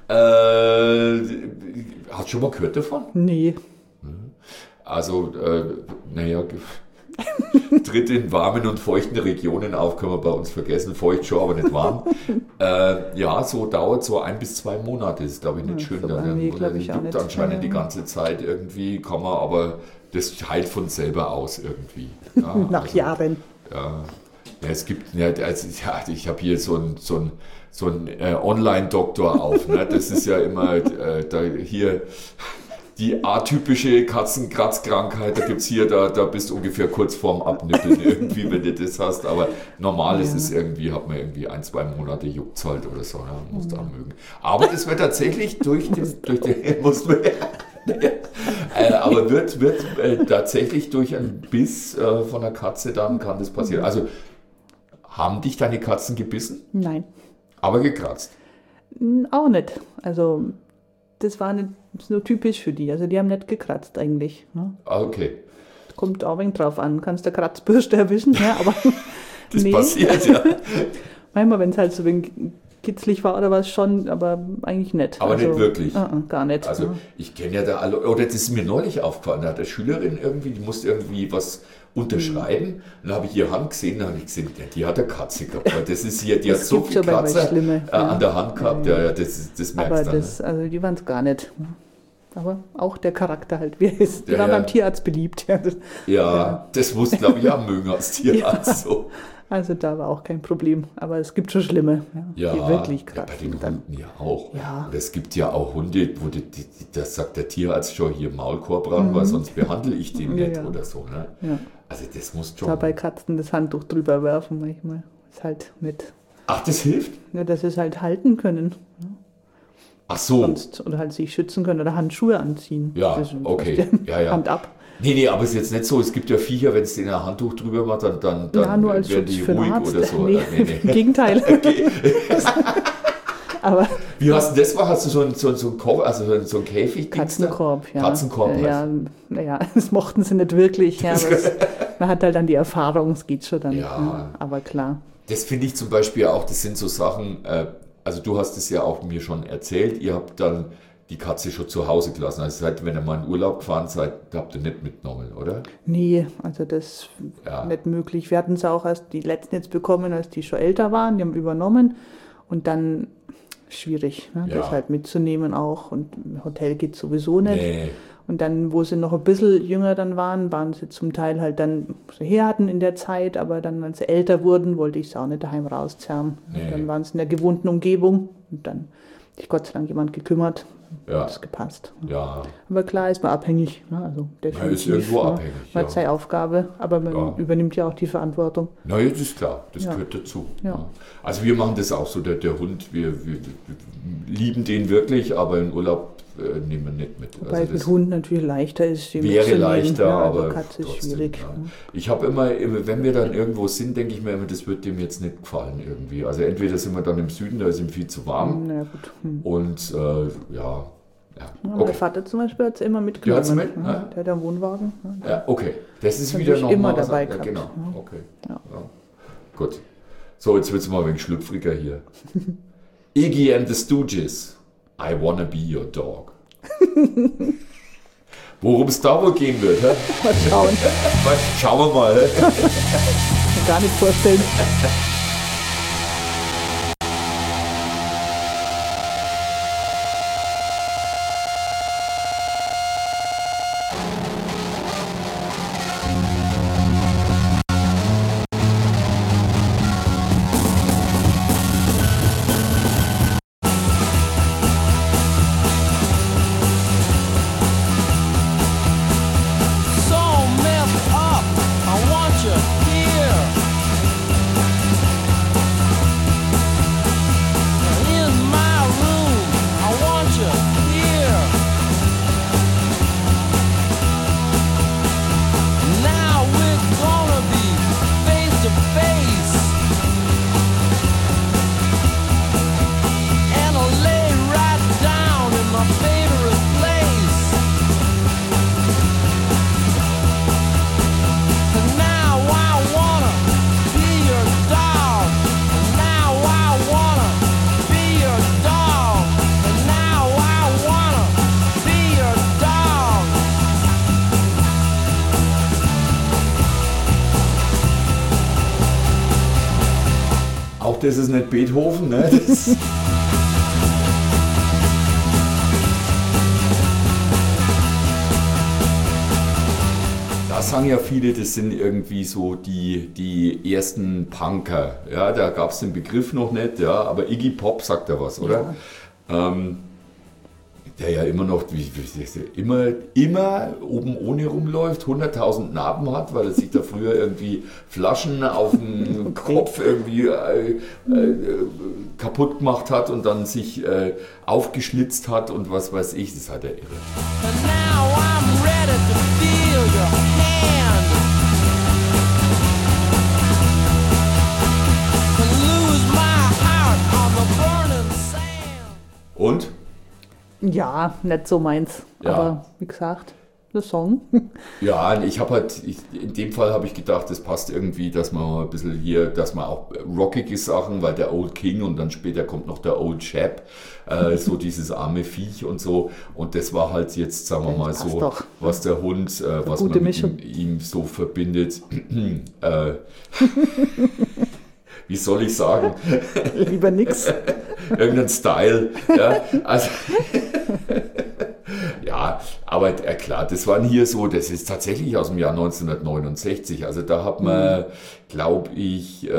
Hast du schon mal gehört davon? Nee. Also, naja, tritt in warmen und feuchten Regionen auf, können wir bei uns vergessen. Feucht schon, aber nicht warm. Ja, so dauert so 1 bis 2 Monate. Das ist, glaube ich, nicht schön. so Dann nee, glaub ich auch nicht. anscheinend die ganze Zeit irgendwie, kann man, aber das heilt von selber aus irgendwie. Ja, Nach Jahren. Ja, es gibt, ja, also, ja, ich habe hier so ein Online-Doktor auf. Ne? Das ist ja immer da hier die atypische Katzenkratzkrankheit. Da gibt es hier, da bist du ungefähr kurz vorm Abnippeln irgendwie, wenn du das hast. Aber normal ist es irgendwie, hat man irgendwie 1, 2 Monate juckt's halt oder so. Ja, musst du auch mögen. Aber das wird tatsächlich durch den muss man, aber wird tatsächlich durch einen Biss von einer Katze, dann kann das passieren. Also haben dich deine Katzen gebissen? Nein. Aber gekratzt? Auch nicht. Also das war nicht so typisch für die. Also die haben nicht gekratzt eigentlich. Ne? Ah, okay. Kommt auch ein wenig drauf an. Kannst der Kratzbürste erwischen, ja, aber das passiert, ja. Manchmal, wenn es halt so ein wenig kitzlig war oder was schon, aber eigentlich nicht. Aber also, nicht wirklich? Gar nicht. Also ich kenne ja da alle, oder das ist mir neulich aufgefallen, da hat eine Schülerin irgendwie, die musste irgendwie was unterschreiben. Dann habe ich ihre Hand gesehen, dann habe ich gesehen, ja, die hat eine Katze gehabt. Weil das ist hier, die hat so viel Kratzer an der Hand gehabt, ja, das merkst du dann. Aber also die waren es gar nicht. Aber auch der Charakter halt, wie er ist. Die Ja, waren ja. beim Tierarzt beliebt. Ja, Das musst du, glaube ich, auch mögen als Tierarzt. So. also da war auch kein Problem. Aber es gibt schon Schlimme, die wirklich ja, bei kratzen. den Hunden ja auch. Ja. Und es gibt ja auch Hunde, wo das sagt der Tierarzt schon hier Maulkorb ran, weil sonst behandle ich den nicht Ja. oder so. Ne? Ja. Also das muss schon... Da bei Katzen das Handtuch drüber werfen manchmal. Ist halt nicht, Ach, das hilft? ja, dass sie es halt halten können. Ach so. Sonst, oder halt sich schützen können oder Handschuhe anziehen. Ja, Das ist- okay. Ja. Hand ab. Nee, aber es ist jetzt nicht so, es gibt ja Viecher, wenn es denen ein Handtuch drüber macht, dann Ja, nur als werden Schutz die für den ruhig Arzt. oder so. Nee, im Gegenteil. Aber Wie hast du das gemacht? Hast du so einen Korb, also so einen Käfig? Katzenkorb, ja. Katzenkorb heißt. Ja, naja, das mochten sie nicht wirklich. Ja, aber man hat halt dann die Erfahrung, es geht schon dann. Ja. Aber klar. Das finde ich zum Beispiel auch, das sind so Sachen, also du hast es ja auch mir schon erzählt, ihr habt dann die Katze schon zu Hause gelassen. Also wenn ihr mal in Urlaub gefahren seid, habt ihr nicht mitgenommen, oder? Nee, also das Ja. nicht möglich. Wir hatten es auch erst die letzten jetzt bekommen, als die schon älter waren. Die haben übernommen und dann schwierig, ne, Ja. das halt mitzunehmen auch. Und im Hotel geht sowieso nicht. Nee. Und dann, wo sie noch ein bisschen jünger dann waren sie zum Teil halt dann, was sie her hatten in der Zeit, aber dann, als sie älter wurden, wollte ich sie auch nicht daheim rauszerren. Nee. Und dann waren sie in der gewohnten Umgebung und dann hat sich Gott sei Dank jemand gekümmert. Ja. Hat es gepasst. Ja, Aber klar ist man abhängig. Ne? Also definitiv, ist irgendwo ne? abhängig, Man ja. hat seine Aufgabe, aber man Ja. übernimmt ja auch die Verantwortung. na das ist klar, das Ja. gehört dazu. Ja. Also wir machen das auch so, der Hund, wir lieben den wirklich, aber im Urlaub nehmen wir nicht mit. Wobei es das mit Hund natürlich leichter ist. die wäre mitzunehmen. leichter, ja, also aber Katze ist trotzdem, schwierig. ja. ne? Ich habe immer, wenn wir dann irgendwo sind, denke ich mir immer, das wird dem jetzt nicht gefallen irgendwie. Also entweder sind wir dann im Süden, da ist ihm viel zu warm Na gut. und ja, Ja, okay. Mein Vater zum Beispiel hat es immer mitgenommen. Die hat's mit, ne? ne? Der hat einen Wohnwagen. Ne? Ja, okay. Das ist Hab wieder ich nochmal immer was. dabei Ja, gehabt, genau. ja. Okay. Ja. Ja. Gut. So, jetzt wird es mal ein wenig schlüpfriger hier. Iggy and the Stooges. I wanna be your dog. Worum es da wohl gehen wird, hä? Mal schauen. Schauen wir mal. Hä? Kann gar nicht vorstellen. So messed up. I want you here Auch das ist nicht Beethoven, ne? Das da sagen ja viele, das sind irgendwie so die ersten Punker. Ja, da gab es den Begriff noch nicht, ja, aber Iggy Pop sagt da was, oder? Ja. Der ja immer noch immer oben ohne rumläuft, 100.000 Narben hat, weil er sich da früher irgendwie Flaschen auf dem Kopf irgendwie kaputt gemacht hat und dann sich aufgeschlitzt hat und was weiß ich, das hat er irre. And now I'm ready to feel your hand. To lose my heart on the burning sand. Und? Ja, nicht so meins. Ja. Aber wie gesagt, der Song. Ja, ich habe halt, in dem Fall habe ich gedacht, das passt irgendwie, dass man mal ein bisschen hier, dass man auch rockige Sachen, weil der Old King und dann später kommt noch der Old Chap, so dieses arme Viech und so. Und das war halt jetzt, sagen wir mal so, doch. was der Hund, was gute man mit Mischung. ihm so verbindet. Wie soll ich sagen? Lieber nix. Irgendein Style. Ja, also, ja, aber klar, das waren hier so, das ist tatsächlich aus dem Jahr 1969. Also da hat man, glaube ich,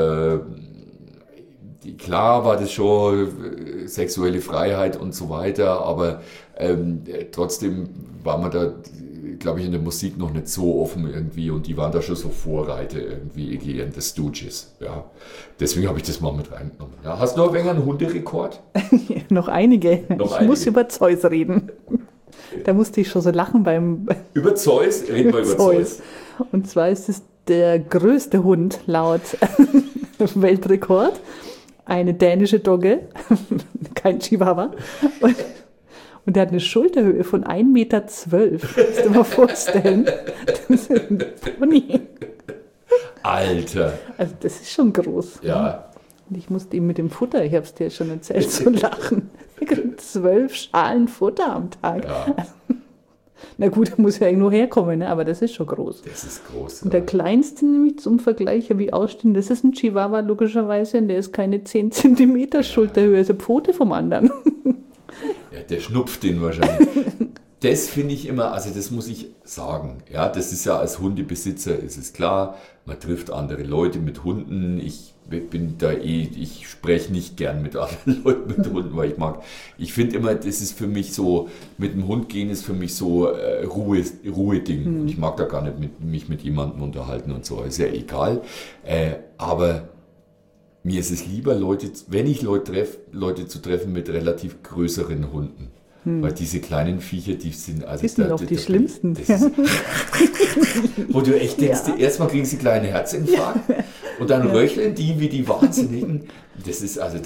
klar war das schon sexuelle Freiheit und so weiter, aber trotzdem war man da, glaube ich, in der Musik noch nicht so offen irgendwie und die waren da schon so Vorreiter irgendwie, Iggy and the Stooges. Ja. Deswegen habe ich das mal mit reingenommen. Ja. Hast du noch ein wenig einen Hunderekord? Noch einige. Noch Ich muss einige. über Zeus reden. Da musste ich schon so lachen beim Über Zeus? Reden wir über Zeus. Und zwar ist es der größte Hund laut Weltrekord. Eine dänische Dogge, kein Chihuahua. Und der hat eine Schulterhöhe von 1,12 Meter. Kannst du dir mal vorstellen? Das ist ein Pony. Alter. Also das ist schon groß. Ja. Und ich musste ihm mit dem Futter, ich habe es dir schon erzählt, so lachen. 12 Schalen Futter am Tag. Ja, Na gut, er muss ja irgendwo herkommen, ne? Aber das ist schon groß. das ist groß. Und der kleinste nämlich zum Vergleich, wie ausstehen, das ist ein Chihuahua logischerweise und der ist keine 10 Zentimeter Schulterhöhe, ist eine Pfote vom anderen. Ja, der schnupft den wahrscheinlich. Das finde ich immer, also das muss ich sagen, ja, das ist ja als Hundebesitzer, ist es klar, man trifft andere Leute mit Hunden, ich spreche nicht gern mit anderen Leuten mit Hunden, weil ich finde immer, das ist für mich so, mit dem Hund gehen ist für mich so Ruhe-Ding. Und ich mag da gar nicht mich mit jemandem unterhalten und so, ist ja egal. Aber mir ist es lieber, wenn ich Leute zu treffen mit relativ größeren Hunden. Weil diese kleinen Viecher, die sind... Also Die sind auch die schlimmsten. Wo du echt denkst, erstmal kriegen sie kleine Herzinfarkt und dann röcheln die wie die Wahnsinnigen. Das ist also,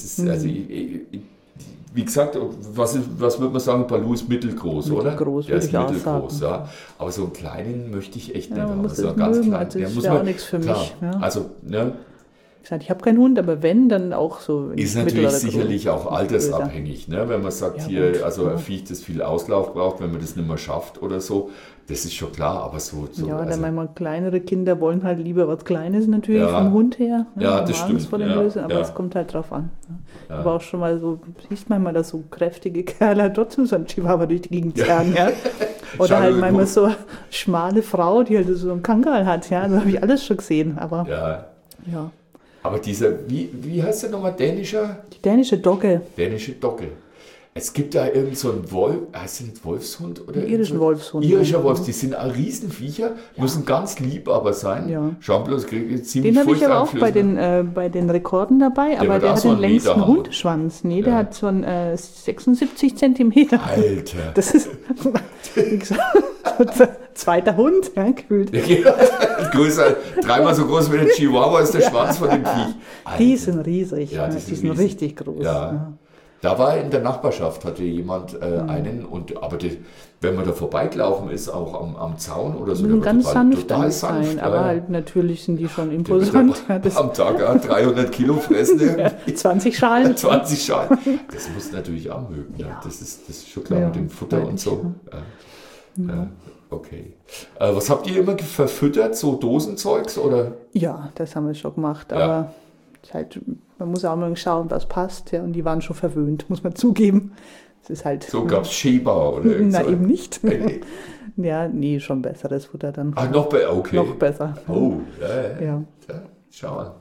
wie gesagt, was würde man sagen, Baloo ist mittelgroß, oder? Mittelgroß, Der ist würde ich auch mittelgroß, sagen. ja. Aber so einen kleinen möchte ich echt nicht Ja, man haben. muss So das einen ganz mögen, kleinen. also Der das muss wäre man- auch nichts für klar, mich, ja. Also, ne, Ich sage, ich habe keinen Hund, aber wenn, dann auch so in ist mittlerer natürlich sicherlich Größe. auch altersabhängig, ne? Wenn man sagt, Ja, hier, gut, also ja. ein Viech, das viel Auslauf braucht, wenn man das nicht mehr schafft oder so, das ist schon klar, aber so Ja, also, dann manchmal kleinere Kinder wollen halt lieber was Kleines natürlich Ja. vom Hund her. Ja, haben das Angst stimmt. vor der Ja, Größe, aber ja. es kommt halt drauf an. Ja. Aber auch schon mal so, siehst manchmal, dass so kräftige Kerle halt trotzdem so ein Chihuahua durch die Gegend zerren, ja. Oder Schau, halt wie manchmal gut. so eine schmale Frau, die halt so einen Kangal hat, ja. Das habe ich alles schon gesehen, aber ja. ja. Aber dieser, wie heißt der nochmal, dänische Die dänische Dogge, Es gibt da irgend so einen Wolf, heißt der nicht Wolfshund? Oder Einen irischen irgend so- Wolfshund. Irischer Wolfshund, die sind auch Riesenviecher, müssen ganz lieb aber sein. Ja. Schauen bloß, ziemlich Den habe ich aber auch furchteinflößend. bei den Rekorden dabei, aber wird der auch hat so den einen längsten Meter haben. Hundeschwanz. Nee, der Ja. hat so einen 76 Zentimeter. Alter. Das ist, wie gesagt, so ein zweiter Hund, ja, gefühlt. Größer, dreimal so groß wie der Chihuahua ist der Schwanz von dem Viech. Die Alter. sind riesig, Ja, ja, die die sind sind riesig. richtig groß. Ja. Da war in der Nachbarschaft, hatte jemand einen, aber wenn man da vorbeigelaufen ist, auch am Zaun oder so, Die der müssen war ganz total sanft eigentlich sein, aber halt natürlich sind die schon der imposant. Ja, wird das, am Tag 300 Kilo fressen, irgendwie. 20 Schalen. 20 Schalen. Das muss natürlich auch mögen. Ja. Ja. Das ist schon klar Ja, mit dem Futter und freilich, so. Ja. Okay. Was habt ihr immer verfüttert? So Dosenzeugs oder? Ja, das haben wir schon gemacht, Ja. aber ist halt, man muss auch mal schauen, was passt. Ja, und die waren schon verwöhnt, muss man zugeben. Es ist halt, So gab es Sheba oder irgend na, so. eben nicht. Nee. Ja, nee, schon besseres Futter dann. Ach, noch besser, okay. Noch besser. Oh, ja. Ja. Ja, schau mal.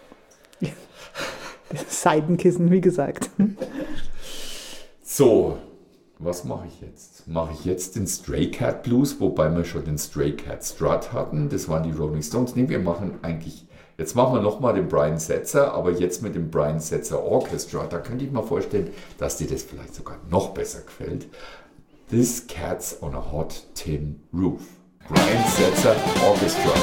Seidenkissen, wie gesagt. So, was mache ich jetzt? Mache ich jetzt den Stray Cat Blues, wobei wir schon den Stray Cat Strut hatten. Das waren die Rolling Stones. Nee, jetzt machen wir nochmal den Brian Setzer, aber jetzt mit dem Brian Setzer Orchestra. Da könnte ich mir vorstellen, dass dir das vielleicht sogar noch besser gefällt. This Cat's on a Hot Tin Roof. Brian Setzer Orchestra.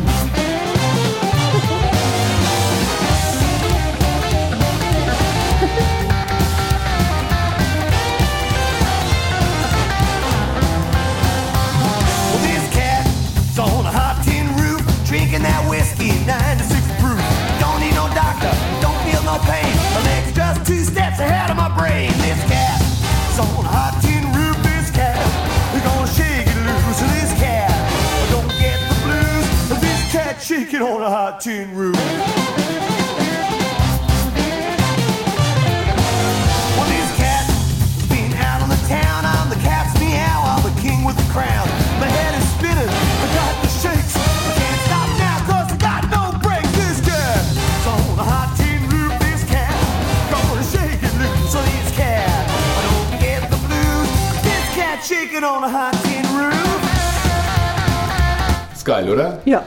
Well, this cat's on a hot tin roof, drinking that whiskey, 96 proof. Don't need no doctor, don't feel no pain. My leg's just 2 steps ahead of my brain. This cat's on a hot tin roof. This cat, we're gonna shake it loose. This cat, don't get the blues. This cat shaking on a hot tin roof. Well, this cat's been out on the town. I'm the cat's meow. I'm the king with the crown. My head is spinning. I got the shakes. I can't stop now 'cause I got no brakes. This cat's on a hot tin roof. This cat gonna shake it loose. So this cat, I don't get the blues. This cat shaking on a hot tin roof. Ist geil, oder? Ja,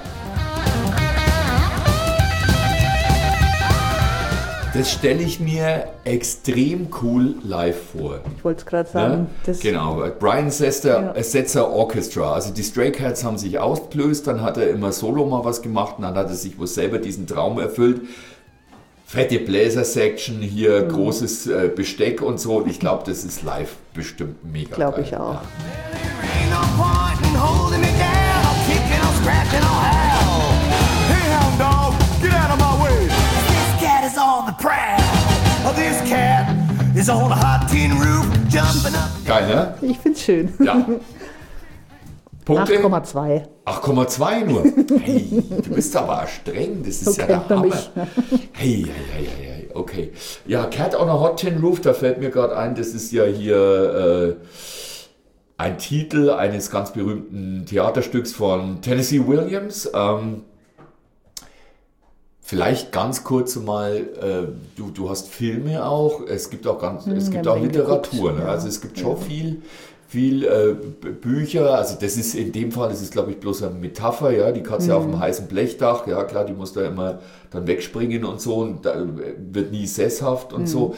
Das stelle ich mir extrem cool live vor. ich wollte es gerade sagen. Das, Genau, Brian Setzer, Ja. Setzer Orchestra. Also die Stray Cats haben sich ausgelöst, dann hat er immer solo mal was gemacht und dann hat er sich wohl selber diesen Traum erfüllt. Fette Bläser-Section, hier großes Besteck und so. Und ich glaube, das ist live bestimmt mega Glaube geil. ich auch. Ja. Ain't no point in holding me down. I'm kicking, I'm scratching, oh hell. Hey, hound dog, get out of my way. This cat is on the prowl. Oh, this cat is on a hot tin roof, jumping up. Geil, ne? Ich finde es schön. Ja. Punkte? 8,2. 8,2 nur. Hey, du bist aber streng, das ist So ja der kennt man Hammer. mich. Hey, okay. Ja, Cat on a Hot Tin Roof, da fällt mir gerade ein, das ist ja hier ein Titel eines ganz berühmten Theaterstücks von Tennessee Williams. Vielleicht ganz kurz mal, du hast Filme auch, es gibt auch, es gibt ja, auch Literatur, geguckt, ne? ja. Also es gibt schon viel Bücher, also das ist in dem Fall, das ist glaube ich bloß eine Metapher, ja, die Katze auf dem heißen Blechdach, ja klar, die muss da immer dann wegspringen und so und da wird nie sesshaft und so.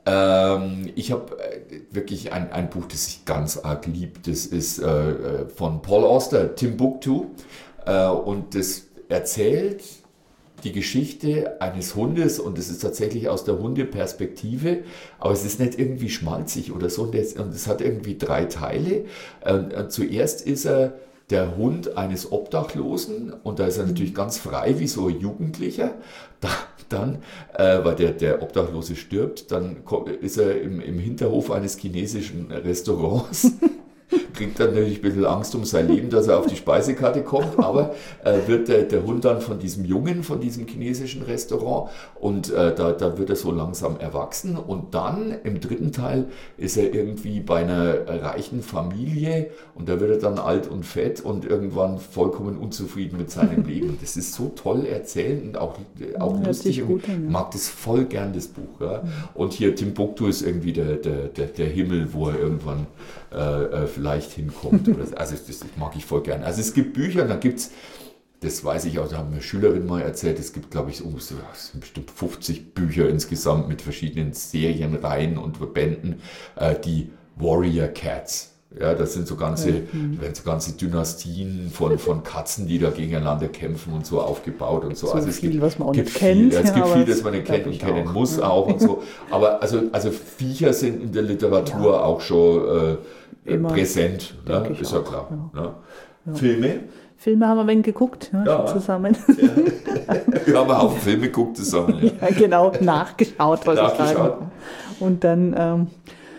Ich habe wirklich ein Buch, das ich ganz arg liebe, das ist von Paul Auster, Timbuktu, und das erzählt die Geschichte eines Hundes und es ist tatsächlich aus der Hundeperspektive, aber es ist nicht irgendwie schmalzig oder so und es hat irgendwie 3 Teile. Zuerst ist er der Hund eines Obdachlosen und da ist er natürlich ganz frei wie so ein Jugendlicher. Dann, weil der Obdachlose stirbt, dann ist er im Hinterhof eines chinesischen Restaurants. Kriegt dann natürlich ein bisschen Angst um sein Leben, dass er auf die Speisekarte kommt, aber wird der Hund dann von diesem Jungen, von diesem chinesischen Restaurant und da wird er so langsam erwachsen und dann im 3. Teil ist er irgendwie bei einer reichen Familie und da wird er dann alt und fett und irgendwann vollkommen unzufrieden mit seinem Leben. Das ist so toll erzählt und auch Hört lustig. sich gut an, Ich ja. mag das voll gern, das Buch. Ja. Und hier Timbuktu ist irgendwie der Himmel, wo er irgendwann vielleicht hinkommt. Also das mag ich voll gern. Also es gibt Bücher, da gibt es, das weiß ich auch, da haben mir Schülerinnen mal erzählt, es gibt glaube ich es sind bestimmt 50 Bücher insgesamt mit verschiedenen Serienreihen und Bänden, die Warrior Cats. Ja, das sind so ganze Dynastien von Katzen, die da gegeneinander kämpfen und so aufgebaut und so. So Also es viel, gibt, was man auch gibt nicht kennt, Viel, es gibt ja, viel, aber das man nicht das kennt und glaub ich kennen auch. muss auch und so. Aber also Viecher sind in der Literatur auch schon Immer, präsent, ne? denke ich Ist ja auch, klar. Ne? Filme? Filme haben wir ein wenig geguckt, Ja. zusammen. Wir haben auch Filme geguckt zusammen. Ja. Ja, genau, nachgeschaut, wollte ich Nachgeschaut. sagen. Und dann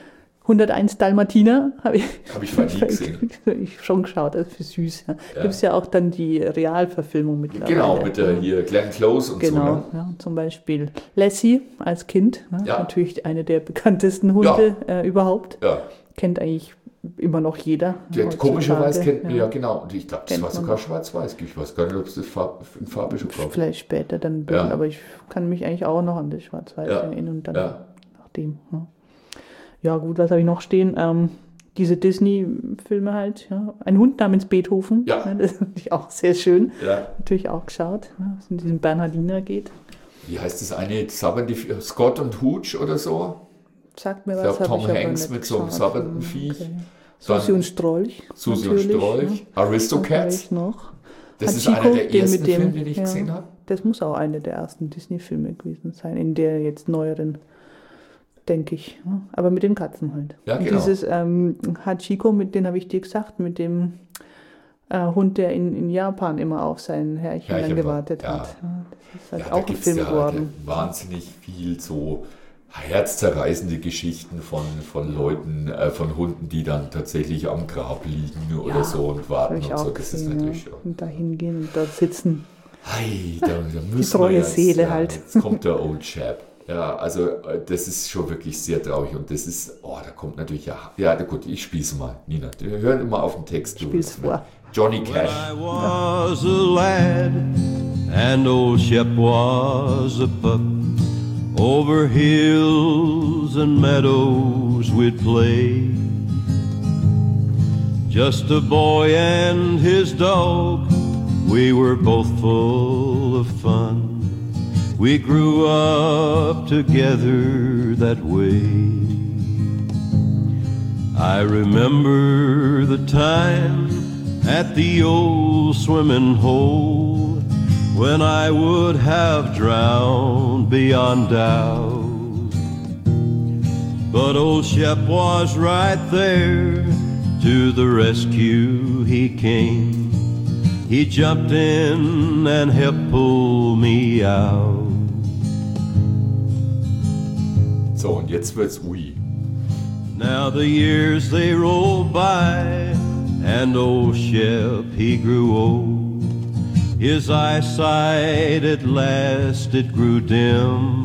101 Dalmatiner habe ich fast nie gesehen. ich schon geschaut, das ist für süß. Ja. Gibt es ja auch dann die Realverfilmung mittlerweile. Genau, mit der hier Glenn Close und genau, so. Ne? Ja, zum Beispiel Lassie als Kind, ne? Ja. Natürlich eine der bekanntesten Hunde überhaupt. Ja. Kennt eigentlich immer noch jeder. Komischerweise kennt man ja genau. Und ich glaube, das Kennt war sogar schwarz-weiß. Ich weiß gar nicht, ob es das in Farbe schon gab. Vielleicht später dann, aber ich kann mich eigentlich auch noch an das Schwarz-Weiß erinnern und dann nach dem. Ja gut, was habe ich noch stehen? Diese Disney-Filme halt. Ja. Ein Hund namens Beethoven. Ja. Das finde ich auch sehr schön. Ja. Natürlich auch geschaut, was in diesem Bernhardiner geht. Wie heißt das eine? Scott und Hooch oder so? Sagt mir Ich was. glaube, Tom Hanks mit so einem sabbernden Viech. Okay. Susi und Strolch. Susi und Strolch. Ja. Aristocats. Noch. Das ist Hachiko, einer der ersten mit dem, Filme, den ich gesehen habe. Das muss auch einer der ersten Disney-Filme gewesen sein, in der jetzt neueren, denke ich. Ja. Aber mit den Katzen halt. Ja, und genau. dieses Hachiko, mit dem habe ich dir gesagt, mit dem Hund, der in Japan immer auf sein Herrchen dann gewartet hat. Ja, das ist halt auch ein Film geworden. Wahnsinnig viel so herzzerreißende Geschichten von Leuten, von Hunden, die dann tatsächlich am Grab liegen oder so und warten und so. Das ist natürlich schon. Und da hingehen und dort sitzen. Hey, da müssen treue wir jetzt, Seele halt. Jetzt kommt der Old Chap. Ja, also das ist schon wirklich sehr traurig und das ist, da kommt natürlich, ja gut, ich spiel's mal, Nina, wir hören immer auf den Text. Spiel's vor. Johnny Cash. I was a lad and old Shep was a pup. Over hills and meadows we'd play. Just a boy and his dog, we were both full of fun. We grew up together that way. I remember the time at the old swimming hole when I would have drowned beyond doubt. But old Shep was right there, to the rescue he came. He jumped in and helped pull me out. So, und jetzt wird's ui. Now the years they rolled by, and old Shep he grew old. His eyesight at last it grew dim.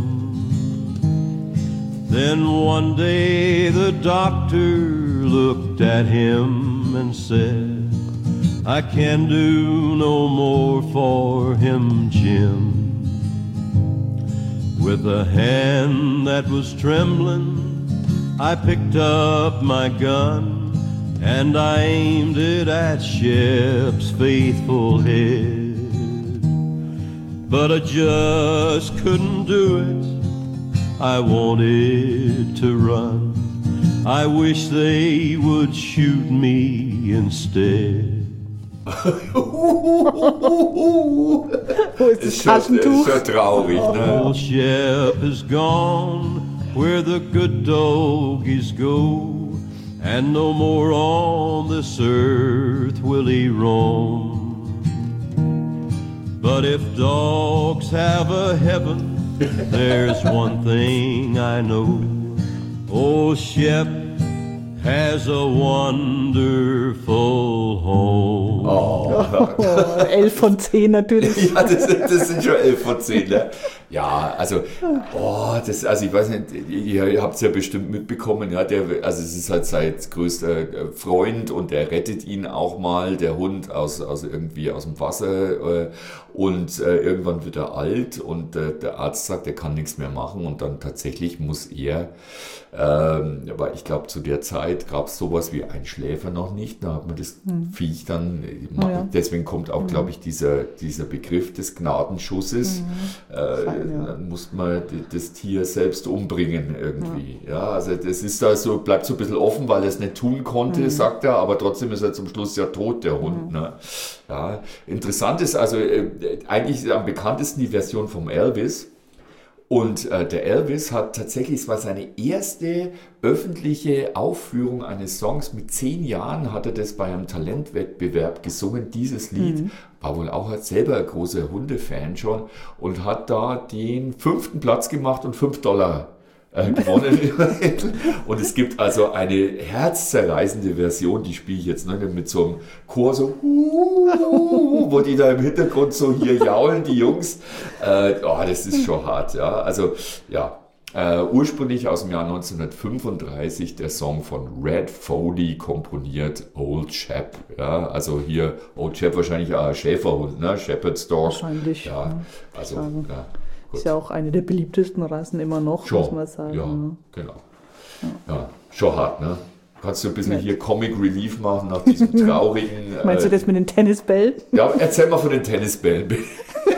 Then one day the doctor looked at him and said, I can do no more for him, Jim. With a hand that was trembling, I picked up my gun and I aimed it at Shep's faithful head. But I just couldn't do it, I wanted to run. I wish they would shoot me instead. Wo ist das Taschentuch? Ist schon traurig, ne? Old Shep is gone where the good doggies go, and no more on this earth will he roam. But if dogs have a heaven, there's one thing I know. Old Shep has a wonderful home. Oh, 11 von 10 natürlich. Ja, das sind schon 11 von 10. Ne? Ja, also, ich weiß nicht, ihr habt es ja bestimmt mitbekommen, ja, es ist halt sein größter Freund und der rettet ihn auch mal, der Hund irgendwie aus dem Wasser und irgendwann wird er alt und der Arzt sagt, er kann nichts mehr machen und dann tatsächlich muss er, aber ich glaube zu der Zeit gab es sowas wie ein Schläfer noch nicht, da hat man das Viech dann, deswegen kommt auch, glaube ich, dieser Begriff des Gnadenschusses, dann muss man das Tier selbst umbringen irgendwie. Ja, also das ist da so, bleibt so ein bisschen offen, weil er es nicht tun konnte, sagt er, aber trotzdem ist er zum Schluss ja tot, der Hund. Ne? Ja, interessant ist also, eigentlich am bekanntesten die Version vom Elvis. Und der Elvis hat tatsächlich, es war seine erste öffentliche Aufführung eines Songs. Mit 10 Jahren hat er das bei einem Talentwettbewerb gesungen, dieses Lied. War wohl auch selber ein großer Hundefan schon und hat da den 5. Platz gemacht und $5 gewonnen. Und es gibt also eine herzzerreißende Version, die spiele ich jetzt mit so einem Chor, so wo die da im Hintergrund so hier jaulen, die Jungs. Das ist schon hart, ja. Also, ja. Ursprünglich aus dem Jahr 1935 der Song von Red Foley komponiert, Old Chap. Ja, also hier Old Chap wahrscheinlich auch ein Schäferhund, ne? Shepherd's Dog. Wahrscheinlich. Ja, also ja, gut. Ist ja auch eine der beliebtesten Rassen immer noch, Schon, muss man sagen. ja, genau. Ja, schon hart, ne? Kannst du ein bisschen hier Comic Relief machen nach diesem traurigen... Meinst du das mit den Tennisbällen? Ja, erzähl mal von den Tennisbällen, bitte.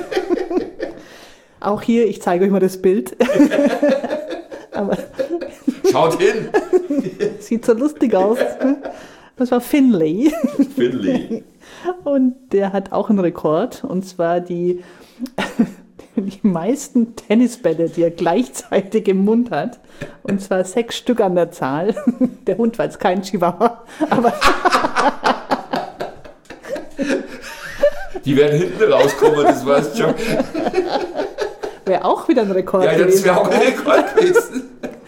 Auch hier, ich zeige euch mal das Bild. Aber schaut hin! sieht so lustig aus. Das war Finlay. Finlay. Und der hat auch einen Rekord. Und zwar die meisten Tennisbälle, die er gleichzeitig im Mund hat. Und zwar 6 Stück an der Zahl. Der Hund war jetzt kein Chihuahua. Aber die werden hinten rauskommen, das weißt du schon. wäre auch wieder ein Rekord Ja, das gewesen. wäre auch ein Rekord gewesen.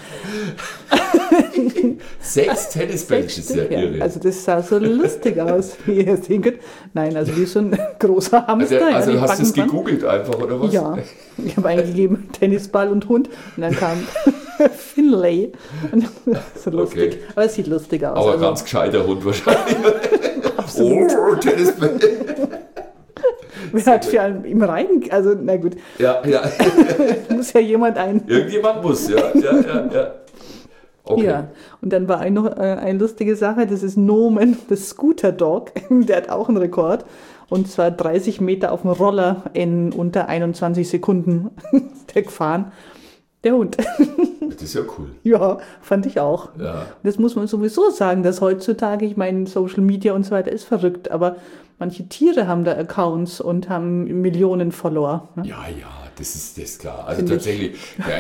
6 Tennisbälle, das ist ja irre. Also das sah so lustig aus, wie ihr sehen könnt. Nein, also wie so ein großer Hamster. Also die hast du es packen dran. gegoogelt einfach, oder was? Ja, ich habe eingegeben Tennisball und Hund und dann kam Finlay. Und so lustig. Okay. Aber es sieht lustig aus. Aber also, ganz gescheiter Hund wahrscheinlich. absolut. Oh, Tennisbälle. Wer hat für einen im Reinen, also na gut, Ja. muss ja jemand ein. Irgendjemand muss, ja. Okay. Ja, und dann war noch eine lustige Sache, das ist Nomen, das Scooter Dog, der hat auch einen Rekord. Und zwar 30 Meter auf dem Roller in unter 21 Sekunden der gefahren. Der Hund. Das ist ja cool. Ja, fand ich auch. Ja. Das muss man sowieso sagen, dass heutzutage, ich meine, Social Media und so weiter ist verrückt, aber manche Tiere haben da Accounts und haben Millionen Follower. Ne? Ja, das ist klar. Also tatsächlich,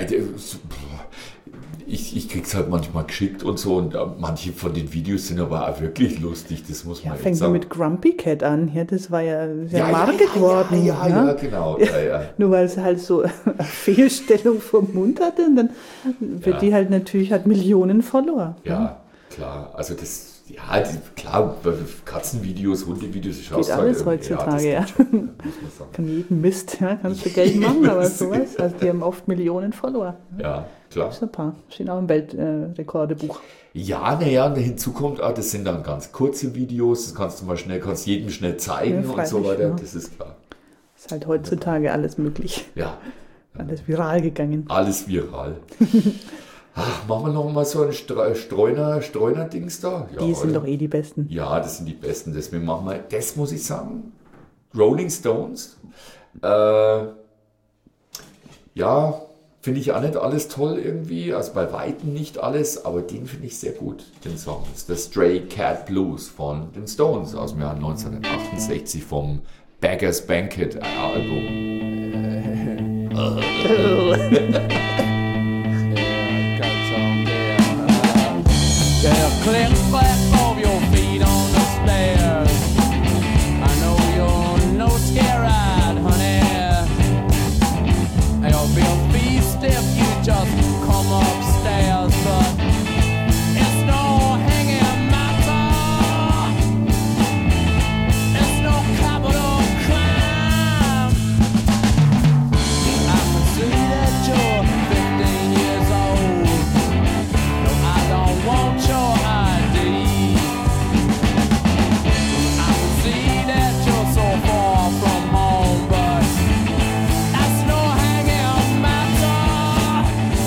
ich krieg's halt manchmal geschickt und so und manche von den Videos sind aber auch wirklich lustig, das muss man echt Fängt sagen. mit Grumpy Cat an, ja, das war ja sehr Marke geworden. Ja, genau. Ja. Nur weil es halt so eine Fehlstellung vom Mund hatte und dann wird die halt natürlich, hat Millionen Follower. Ja, klar. Also das, klar, bei Katzenvideos, Hundevideos, schaust Geht du alles halt heutzutage, ja. das geht schon, muss man sagen. Kann jeden Mist, ja, kannst du Geld machen, aber sowas, also die haben oft Millionen Follower. Ja, klar. Super, stehen auch im Weltrekordebuch. Ja, und hinzu kommt auch, das sind dann ganz kurze Videos, das kannst du jedem schnell zeigen Ja, und so freilich, weiter, ja. das ist klar. Ist halt heutzutage alles möglich. Ja, Alles viral gegangen. alles viral. Ach, machen wir noch mal so ein Streuner-Dings da? Ja, Die sind oder? doch eh die Besten. Ja, das sind die Besten. Deswegen machen wir, das muss ich sagen, Rolling Stones. Ja, finde ich auch nicht alles toll irgendwie. Also bei Weitem nicht alles, aber den finde ich sehr gut, den Song. Das ist der Stray Cat Blues von den Stones aus dem Jahr 1968 vom Beggars Banquet Album. Click back of your feet on the stairs. I know you're no scared, honey. You'll be a beast if you just come upstairs, but it's no hanging matter. It's no capital crime. I can see that you're 15 years old. No, I don't want your ID. I can see that you're so far from home, but that's no hanging matter.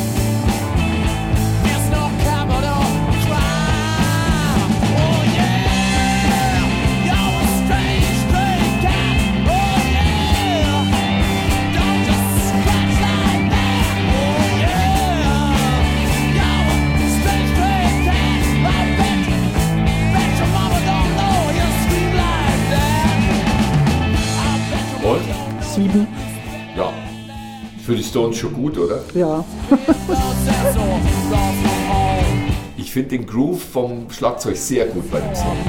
It's no capital crime. Oh yeah, you're a strange, stray cat. Oh yeah, don't just scratch like that. Oh yeah, you're a strange, stray cat. I bet your mama don't know you scream like that. I bet your Und? 7. Ja, für die Stones schon gut, oder? Ja. Ich finde den Groove vom Schlagzeug sehr gut bei dem Song.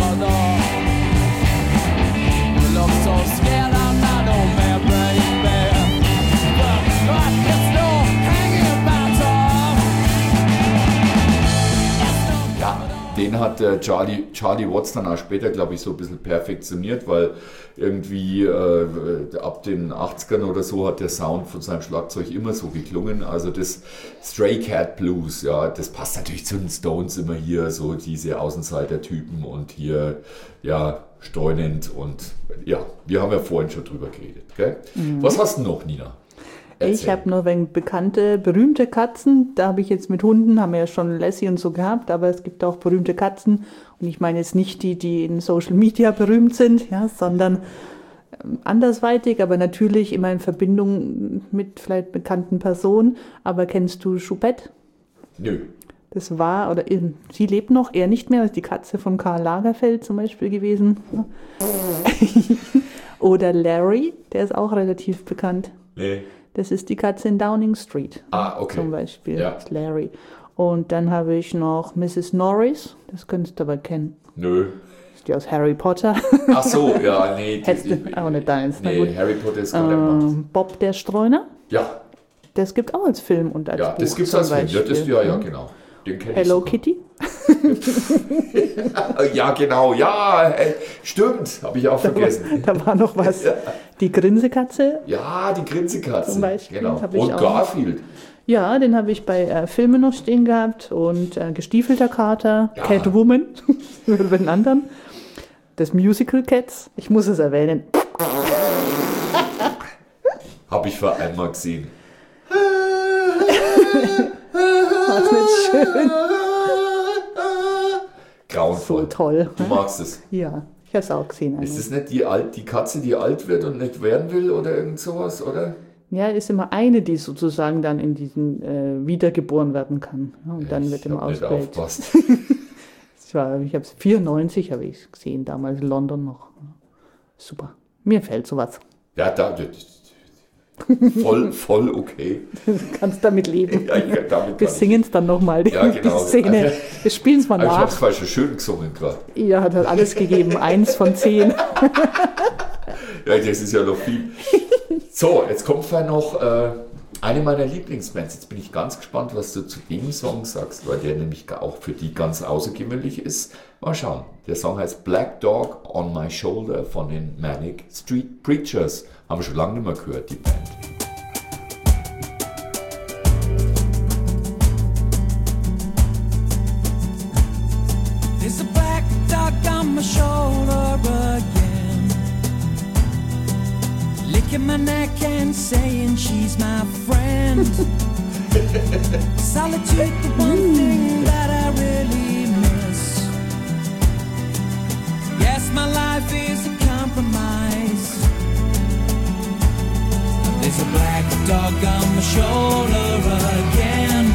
hat Charlie Watts dann auch später, glaube ich, so ein bisschen perfektioniert, weil irgendwie ab den 80ern oder so hat der Sound von seinem Schlagzeug immer so geklungen. Also das Stray Cat Blues, ja, das passt natürlich zu den Stones immer hier, so diese Außenseiter-Typen und hier, ja, streunend und ja, wir haben ja vorhin schon drüber geredet. Gell? Was hast du noch, Nina? Ich habe nur wegen bekannte, berühmte Katzen. Da habe ich jetzt mit Hunden, haben wir ja schon Lassie und so gehabt, aber es gibt auch berühmte Katzen. Und ich meine jetzt nicht die, die in Social Media berühmt sind, ja, sondern andersweitig, aber natürlich immer in Verbindung mit vielleicht bekannten Personen. Aber kennst du Choupette? Nö. Das war, oder sie lebt noch, er nicht mehr, das ist die Katze von Karl Lagerfeld zum Beispiel gewesen. Oder Larry, der ist auch relativ bekannt. Nee. Das ist die Katze in Downing Street. Okay. Zum Beispiel, Ja. das ist Larry. Und dann habe ich noch Mrs. Norris, das könntest du aber kennen. Nö. Das ist die aus Harry Potter. Ach so, ja, nee. Hättest du auch nicht deins. Na Nee, gut. Harry Potter ist gar nicht gemacht. Bob der Streuner, Ja, das gibt auch als Film und als ja, Buch. das gibt's zum als Film. Ja, Beispiel. ja, genau. Den kenn ich Hello sogar. Kitty. Ja, genau. Ja, stimmt. Habe ich auch vergessen. Da war noch was. Die Grinsekatze. Ja, die Grinsekatze. Zum Beispiel, Genau. hab ich Und auch. Garfield. Ja, den habe ich bei Filmen noch stehen gehabt. Und Gestiefelter Kater, Ja. Catwoman, über den anderen. Das Musical Cats, ich muss es erwähnen. Habe ich vor einmal gesehen. Das ist nicht schön. Grauenvoll. So toll. Du magst es. Ja, ich habe es auch gesehen. Ist eigentlich. das nicht die Katze, die alt wird und nicht werden will oder irgend sowas, oder? Ja, ist immer eine, die sozusagen dann in diesen wiedergeboren werden kann. Ja, und dann wird Ich immer hab nicht ausgewählt. aufgepasst. Ich habe es 94 habe ich gesehen, damals in London noch. Super. Mir fällt sowas. Ja, voll okay. Du kannst damit leben. Ja, damit kann Wir ich. singen es dann nochmal, Ja, genau. die Szene. Wir spielen es mal Aber ich habe es nach. falsch schön gesungen gerade. Ihr hat halt alles gegeben, 1 von 10. Ja, das ist ja noch viel. So, jetzt kommt noch eine meiner Lieblingsbands. Jetzt bin ich ganz gespannt, was du zu dem Song sagst, weil der nämlich auch für die ganz außergewöhnlich ist. Mal schauen. Der Song heißt Black Dog on My Shoulder von den Manic Street Preachers. Haben wir schon lange nicht mehr gehört, die Band. There's a black dog on my shoulder again, licking my neck and saying she's my friend. Solitude, the one thing that I really miss. Yes, my life is a compromise. There's a black dog on my shoulder again.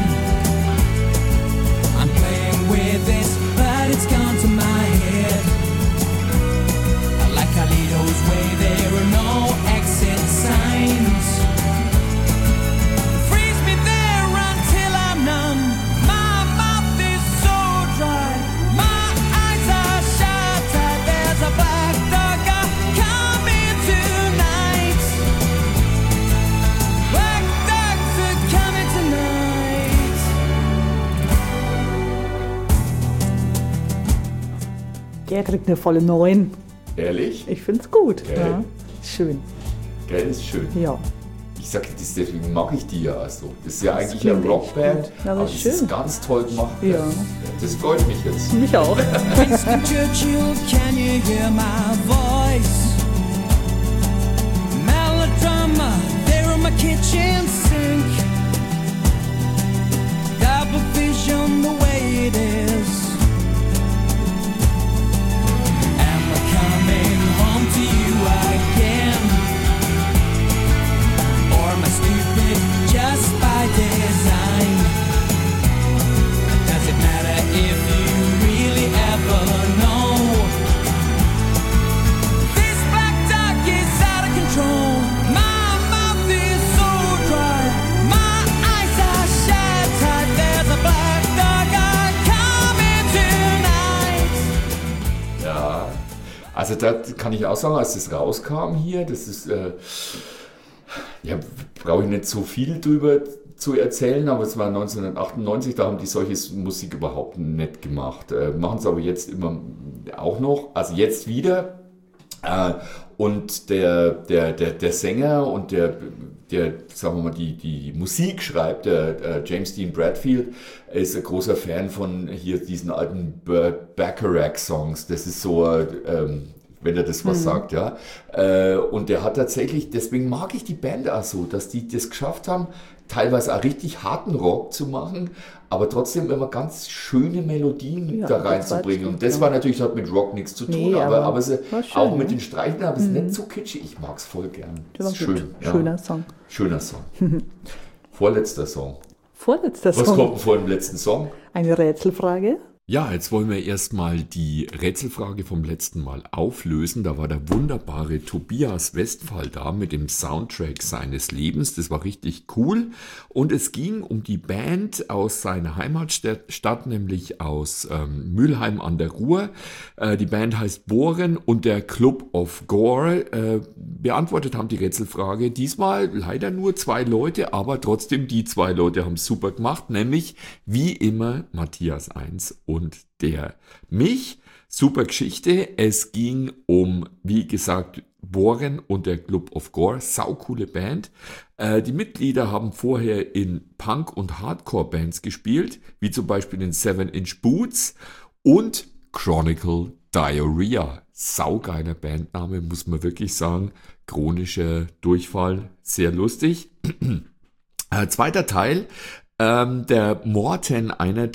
I'm playing with this, but it's gone to my head. Like Carlito's way, there are no exit signs. Freeze me there until I'm numb. My mouth is so dry, my eyes are shut tight. There's a black dog coming tonight. Black dogs are coming tonight. Der kriegt eine volle 9. Ehrlich? Ich finde es gut. Geil. Ja. Schön. Gell, ist schön. Ja. Ich sag, deswegen mag ich die ja so. Das ist ja eigentlich klingt eine echt Rockband, gut. Ja, aber das das ist ist schön. ganz toll gemacht. Ja. Das freut mich jetzt. Mich auch. Winston Churchill, can you hear my voice? Melodrama, there in my kitchen sink. Double vision the way it is. Am I coming home to you again? Or am I stupid just by design? Does it matter if you really ever know? This black dog is out of control. My mouth is so dry. My eyes are shut tight. There's a black dog coming tonight. Ja, also da kann ich auch sagen, als das rauskam hier, das ist, ja, brauche ich nicht so viel drüber zu erzählen, aber es war 1998, da haben die solche Musik überhaupt nicht gemacht. Machen es aber jetzt immer auch noch, also jetzt wieder. Und der Sänger und der sagen wir mal, die Musik schreibt, der James Dean Bradfield, ist ein großer Fan von hier diesen alten Bacharach-Songs. Das ist so, wenn er das was sagt, ja. Und der hat tatsächlich, deswegen mag ich die Band auch so, dass die das geschafft haben, teilweise auch richtig harten Rock zu machen, aber trotzdem immer ganz schöne Melodien da reinzubringen. Und das war natürlich, das hat mit Rock nichts zu tun, aber schön, auch mit den Streichen, aber es ist nicht so kitschig. Ich mag es voll gern. Das ist schön. Ja. Schöner Song. Schöner Song. Vorletzter Song. Vorletzter Song. Was kommt denn vor dem letzten Song? Eine Rätselfrage. Ja, jetzt wollen wir erstmal die Rätselfrage vom letzten Mal auflösen. Da war der wunderbare Tobias Westphal da mit dem Soundtrack seines Lebens. Das war richtig cool. Und es ging um die Band aus seiner Heimatstadt, nämlich aus Mülheim an der Ruhr. Die Band heißt Bohren und der Club of Gore. Beantwortet haben die Rätselfrage diesmal leider nur 2 Leute, aber trotzdem die 2 Leute haben es super gemacht, nämlich wie immer Matthias 1 und der mich. Super Geschichte. Es ging um, wie gesagt, Bohren und der Club of Gore. Saucoole Band. Die Mitglieder haben vorher in Punk- und Hardcore-Bands gespielt, wie zum Beispiel in 7-Inch Boots und Chronicle Diarrhea. Saugeiler Bandname, muss man wirklich sagen. Chronischer Durchfall. Sehr lustig. Zweiter Teil. Der Morten, eines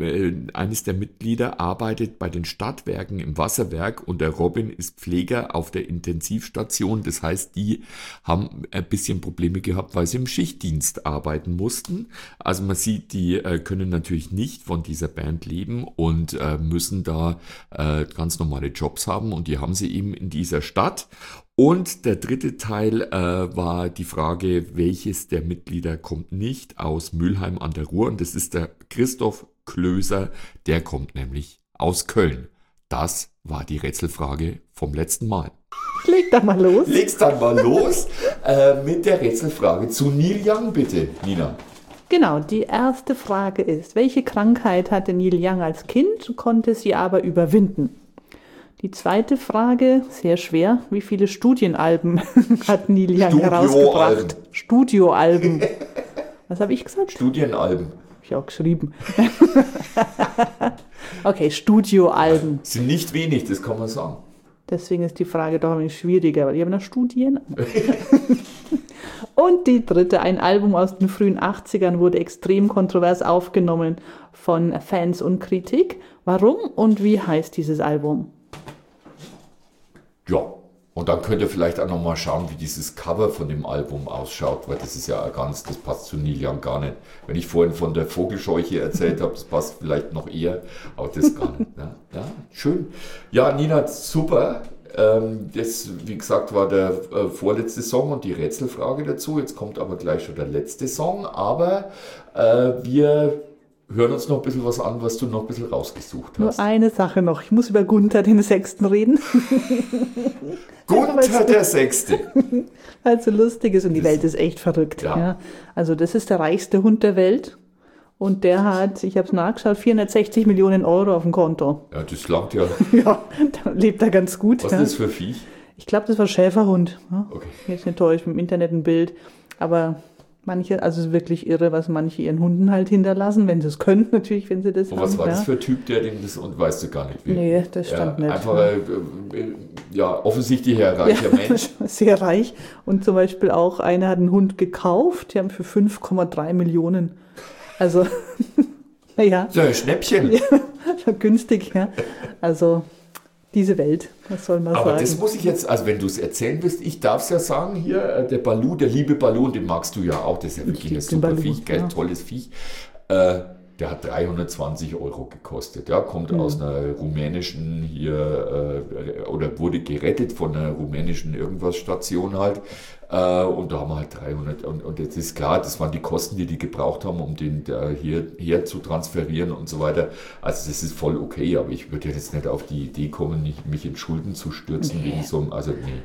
der Mitglieder, arbeitet bei den Stadtwerken im Wasserwerk und der Robin ist Pfleger auf der Intensivstation. Das heißt, die haben ein bisschen Probleme gehabt, weil sie im Schichtdienst arbeiten mussten. Also man sieht, die können natürlich nicht von dieser Band leben und müssen da ganz normale Jobs haben und die haben sie eben in dieser Stadt. Und der dritte Teil war die Frage, welches der Mitglieder kommt nicht aus Mülheim an der Ruhr. Und das ist der Christoph Klöser, der kommt nämlich aus Köln. Das war die Rätselfrage vom letzten Mal. Leg dann mal los. Leg's dann mal los mit der Rätselfrage zu Neil Young, bitte, Nina. Genau, die erste Frage ist, welche Krankheit hatte Neil Young als Kind, konnte sie aber überwinden? Die zweite Frage, sehr schwer, wie viele Studienalben hat Neil Young herausgebracht? Studioalben. Was habe ich gesagt? Studienalben. Habe ich auch geschrieben. Okay, Studioalben. Sind nicht wenig, das kann man sagen. Deswegen ist die Frage doch ein wenig schwieriger, weil ich habe noch Studien. Und die dritte, ein Album aus den frühen 80ern, wurde extrem kontrovers aufgenommen von Fans und Kritik. Warum und wie heißt dieses Album? Ja, und dann könnt ihr vielleicht auch nochmal schauen, wie dieses Cover von dem Album ausschaut, weil das ist ja das passt zu Neil Young gar nicht. Wenn ich vorhin von der Vogelscheuche erzählt habe, das passt vielleicht noch eher, aber das gar nicht. Ne? Ja, schön. Ja, Nina, super. Das, wie gesagt, war der vorletzte Song und die Rätselfrage dazu. Jetzt kommt aber gleich schon der letzte Song, aber wir hören uns noch ein bisschen was an, was du noch ein bisschen rausgesucht hast. Nur eine Sache noch. Ich muss über Gunther den Sechsten reden. Gunther der Sechste. Weil es so lustig ist und die Welt ist echt verrückt. Ja. Ja. Also das ist der reichste Hund der Welt und der hat, ich habe es nachgeschaut, 460 Millionen Euro auf dem Konto. Ja, das langt ja. Ja, da lebt er ganz gut. Was ja. ist das für Viech? Ich glaube, das war Schäferhund. Ja. Okay. Jetzt nicht täuscht, im Internet ein Bild. Aber manche, also es ist wirklich irre, was manche ihren Hunden halt hinterlassen, wenn sie es können, natürlich, wenn sie das Und haben. was war das für ein Typ, der dem das, und weißt du gar nicht, wie? Nee, das stand nicht. Einfach, offensichtlich ein reicher Mensch. Sehr reich. Und zum Beispiel auch einer hat einen Hund gekauft, die haben für 5,3 Millionen. Also, naja. So ein Schnäppchen. Ja, günstig, ja. Also, diese Welt, was soll man sagen. Aber das muss ich jetzt, also wenn du es erzählen willst, ich darf es ja sagen, hier, der Baloo, der liebe Baloo, den magst du ja auch, das ist ja wirklich ein super Baloo, Viech, ja. Tolles Viech. Der hat 320 Euro gekostet. Ja, kommt aus einer rumänischen oder wurde gerettet von einer rumänischen irgendwas Station halt. Und da haben wir halt 300. Und jetzt ist klar, das waren die Kosten, die gebraucht haben, um den hierher zu transferieren und so weiter. Also das ist voll okay, aber ich würde jetzt nicht auf die Idee kommen, mich in Schulden zu stürzen wegen so einem, also nee.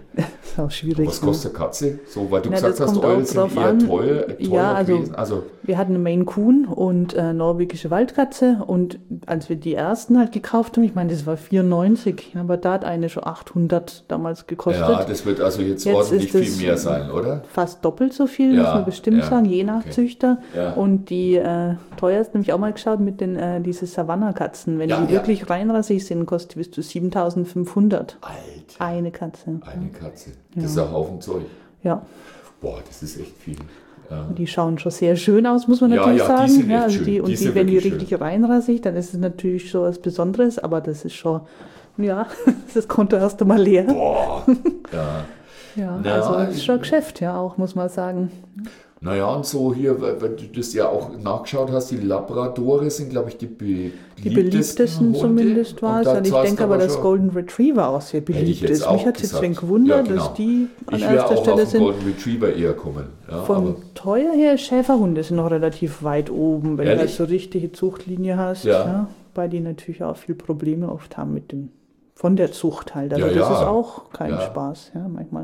ist auch schwierig. Was kostet eine Katze? So, weil du Ja, gesagt das hast, kommt eure auch sind drauf eher an. teuer Ja, also- gewesen. Also, Wir hatten eine Maine Coon und norwegische Waldkatze und als wir die ersten halt gekauft haben, ich meine, das war 94, aber da hat eine schon 800 damals gekostet. ja, das wird also jetzt ordentlich ist es viel mehr sein, oder? Fast doppelt so viel, Ja, muss man bestimmt ja, sagen, je nach okay. Züchter. Ja. Und die teuersten, habe ich auch mal geschaut, mit den diese Savannah-Katzen. Wenn Ja, die ja. wirklich reinrassig sind, kostet die bis zu 7.500. Alter, Eine Katze. eine Katze. Das ist ein Haufen Zeug. Ja, Boah, das ist echt viel. Ja. die schauen schon sehr schön aus, muss man Ja, natürlich ja, die sagen. sind echt also schön. die, Die und sind die, wenn die wirklich richtig reinrassig, dann ist es natürlich schon was Besonderes, aber das ist schon, ja, das Konto erst einmal leer. Boah, ja. Ja, Na, also das ist schon ein Geschäft, ja, auch, muss man sagen. Naja, und so hier, weil du das ja auch nachgeschaut hast, die Labradore sind, glaube ich, die beliebtesten Hunde, zumindest war es. Und ich denke aber, dass schon, Golden Retriever auch sehr Hätte ich beliebt jetzt ist. auch Mich hat es jetzt gesagt. ein wenig gewundert, Ja, genau. dass die an ich wäre erster auch Stelle auf den sind. Golden Retriever eher kommen. Ja, Vom aber, Teuer her, Schäferhunde sind noch relativ weit oben, wenn Ehrlich? du halt so richtige Zuchtlinie hast. Ja. Ja, weil die natürlich auch viel Probleme oft haben mit dem, von der Zucht halt. Also Ja, das ja. ist auch kein Ja. Spaß, ja, manchmal.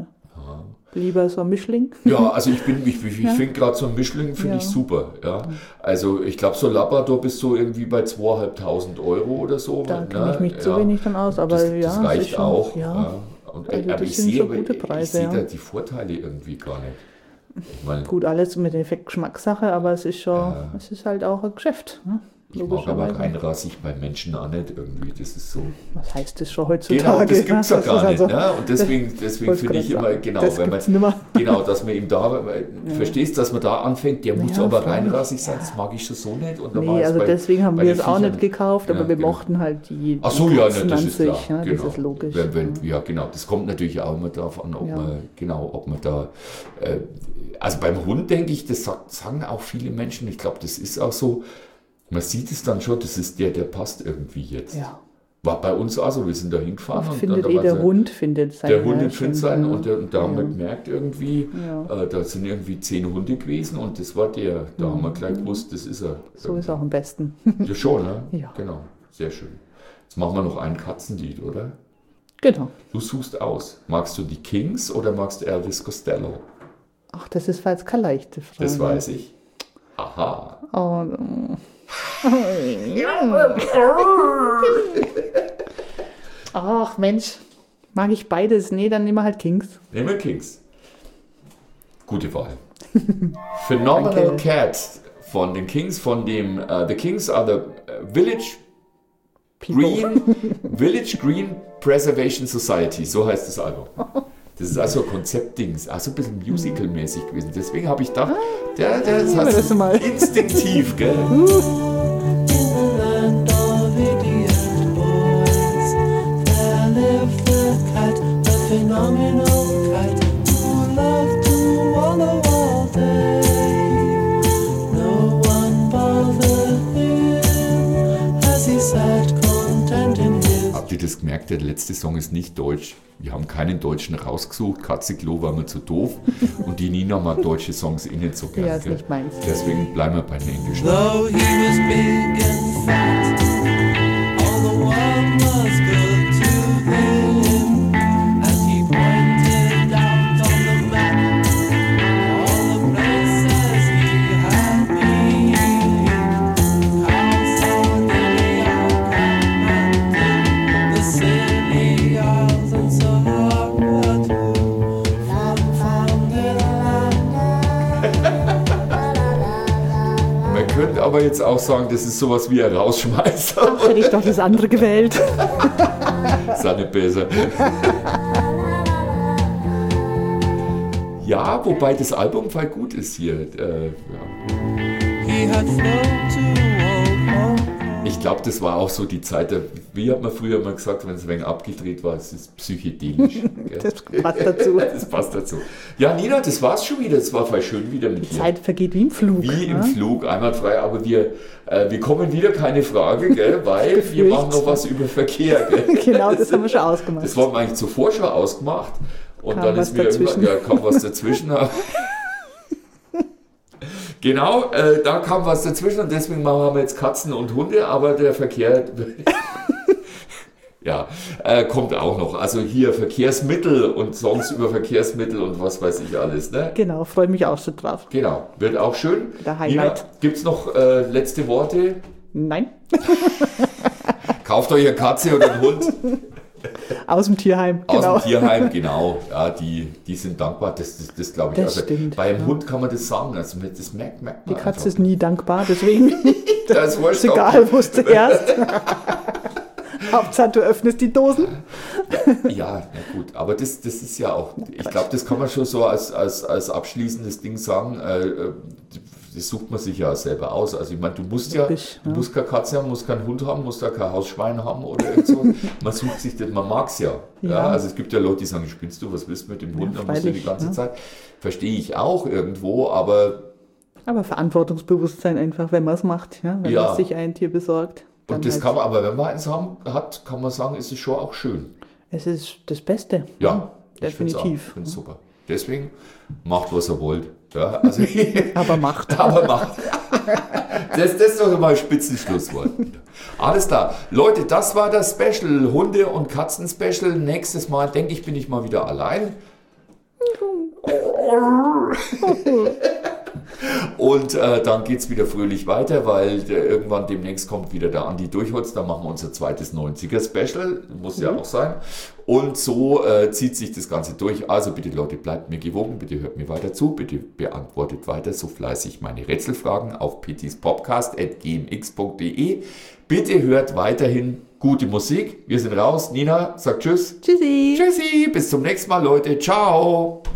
Lieber so ein Mischling. ja, also ich finde gerade so ein Mischling finde Ja. ich super. Ja. Also ich glaube, so Labrador bist du irgendwie bei 2.500 Euro oder so. Da kenne ich mich zu wenig dann aus, aber das, ja, das es ist reicht schon, auch. ja. Und, Also aber das ich sind sehe, schon gute Preise, ich sehe ja. da die Vorteile irgendwie gar nicht. Ich meine, Gut, alles mit der Geschmackssache, aber es ist schon, Ja. es ist halt auch ein Geschäft. Ne? ich mag aber Logischerweise. reinrassig bei Menschen auch nicht irgendwie. Das ist so. Was heißt das schon heutzutage? Genau, das gibt es ja Das ist gar nicht. also- Ne? Und deswegen wollte finde ich gerade immer, sagen, genau, das wenn man, gibt's nimmer. genau, dass man ihm da, verstehst, dass man da anfängt, der muss Ja, aber voll. reinrassig sein, das mag ich schon so nicht. Und dann war Nee, es also bei- deswegen haben bei wir den es auch Viechern- nicht gekauft, aber Ja, wir genau. mochten halt die Ach so, ja, Katzen ne, das an ist sich. klar. Ja, Genau. Das ist logisch. Ja, genau. Das kommt natürlich auch immer darauf an, ob Ja. man da. Also beim Hund denke ich, das sagen auch viele Menschen. Ich glaube, das ist auch so. Man sieht es dann schon, das ist der passt irgendwie jetzt. Ja. War bei uns auch so, wir sind da hingefahren. Oft und findet dann, eh da der war Hund findet sein der Hund Herrchen, findet sein ja. und da haben wir gemerkt irgendwie, Ja. da sind irgendwie 10 Hunde gewesen und das war der. Da haben wir gleich gewusst, das ist er. So ist auch am besten. Ja, schon, ne? Ja. Genau, sehr schön. Jetzt machen wir noch ein Katzenlied, oder? Genau. Du suchst aus. Magst du die Kings oder magst du Elvis Costello? Ach, das ist jetzt keine leichte Frage. Das weiß ich. Aha. Oh, ach Mensch, mag ich beides? Nee, dann nehmen wir halt Kings. Nehmen wir Kings. Gute Wahl. Phenomenal Danke. Cat von den Kings, von dem The Kings are the Village Green Preservation Society, so heißt das Album. Das ist also ein Konzeptdings, also ein bisschen musical-mäßig gewesen. Deswegen habe ich gedacht, das wir das mal. instinktiv, gell? land of idiot boys, there lived the cat, the phenomenal cat, who loved to wander all day. No one bothered him as he sat content in his. Habt ihr das gemerkt? Der letzte Song ist nicht deutsch. Wir haben keinen Deutschen rausgesucht. Katzeklo war mir zu doof. Und die Nina mag deutsche Songs eh nicht so gerne. Ja, ist gell? nicht meins. Deswegen bleiben wir bei den Englischen. Though he was big and fat, all the world was good to him. And he pointed out on the map all the places he had been. How Sardinia, Kathmandu, the Scilly Isles and Sahara too. From Man könnte aber jetzt auch sagen, das ist sowas wie ein Rausschmeißer. Hätte ich doch das andere gewählt. Seine besser. Ja, wobei das Album voll gut ist hier. he had flown to old home. Ich glaube, das war auch so die Zeit, wie hat man früher mal gesagt, wenn es ein wenig abgedreht war, es ist psychedelisch. gell? Das passt dazu. Das passt dazu. Ja, Nina, das war's schon wieder. Es war voll schön wieder mit dir. Zeit vergeht wie im Flug. Wie im ne? Flug, einwandfrei, aber wir kommen wieder, keine Frage, gell, weil wir machen noch was über Verkehr. Gell? Genau, das haben wir schon ausgemacht. Das wollten wir eigentlich zuvor schon ausgemacht und Kam dann was ist mir dazwischen. irgendwann, kam was dazwischen. Genau, da kam was dazwischen und deswegen haben wir jetzt Katzen und Hunde, aber der Verkehr Ja, kommt auch noch. Also hier Verkehrsmittel und Songs über Verkehrsmittel und was weiß ich alles. Ne? Genau, freue mich auch schon drauf. Genau, wird auch schön. Der Highlight. Gibt es noch letzte Worte? Nein, Kauft euch eine Katze oder einen Hund. aus dem Tierheim. Aus Genau. dem Tierheim, genau. Ja, die sind dankbar. Das glaube ich. Das stimmt, bei einem Hund kann man das sagen. Also das merkt man. Die Katze ist nie dankbar, deswegen Das ist wurscht. ist egal, wo es zuerst. Hauptsache, du öffnest die Dosen. Ja, na gut. Aber das ist ja auch, ich glaube, das kann man schon so als abschließendes Ding sagen. Das sucht man sich ja selber aus. Also ich meine, du musst ja, du musst keine Katze haben, musst keinen Hund haben, musst da kein Hausschwein haben oder irgend so. Man sucht sich das, man mag es ja. Ja. Also es gibt ja Leute, die sagen, spinnst du, was willst du mit dem Hund? Dann musst du die ganze Zeit. Verstehe ich auch irgendwo, aber Verantwortungsbewusstsein einfach, wenn man es macht, ja? Wenn man sich ein Tier besorgt. Und das kann man, aber wenn man eins hat, kann man sagen, ist es schon auch schön. Es ist das Beste. Ja, definitiv. Ich finde es super. Deswegen macht, was ihr wollt. Ja, also Aber macht. Aber macht. Das ist doch mal ein Spitzenschlusswort. Alles klar. Leute, das war das Special. Hunde- und Katzen-Special. Nächstes Mal, denke ich, bin ich mal wieder allein. Und dann geht es wieder fröhlich weiter, weil irgendwann demnächst kommt wieder der Andi Durchholz, dann machen wir unser zweites 90er-Special, muss ja auch sein. Und so zieht sich das Ganze durch. Also bitte Leute, bleibt mir gewogen, bitte hört mir weiter zu, bitte beantwortet weiter so fleißig meine Rätselfragen auf pittispodcast@gmx.de. Bitte hört weiterhin gute Musik. Wir sind raus. Nina sagt Tschüss. Tschüssi. Tschüssi, bis zum nächsten Mal, Leute. Ciao.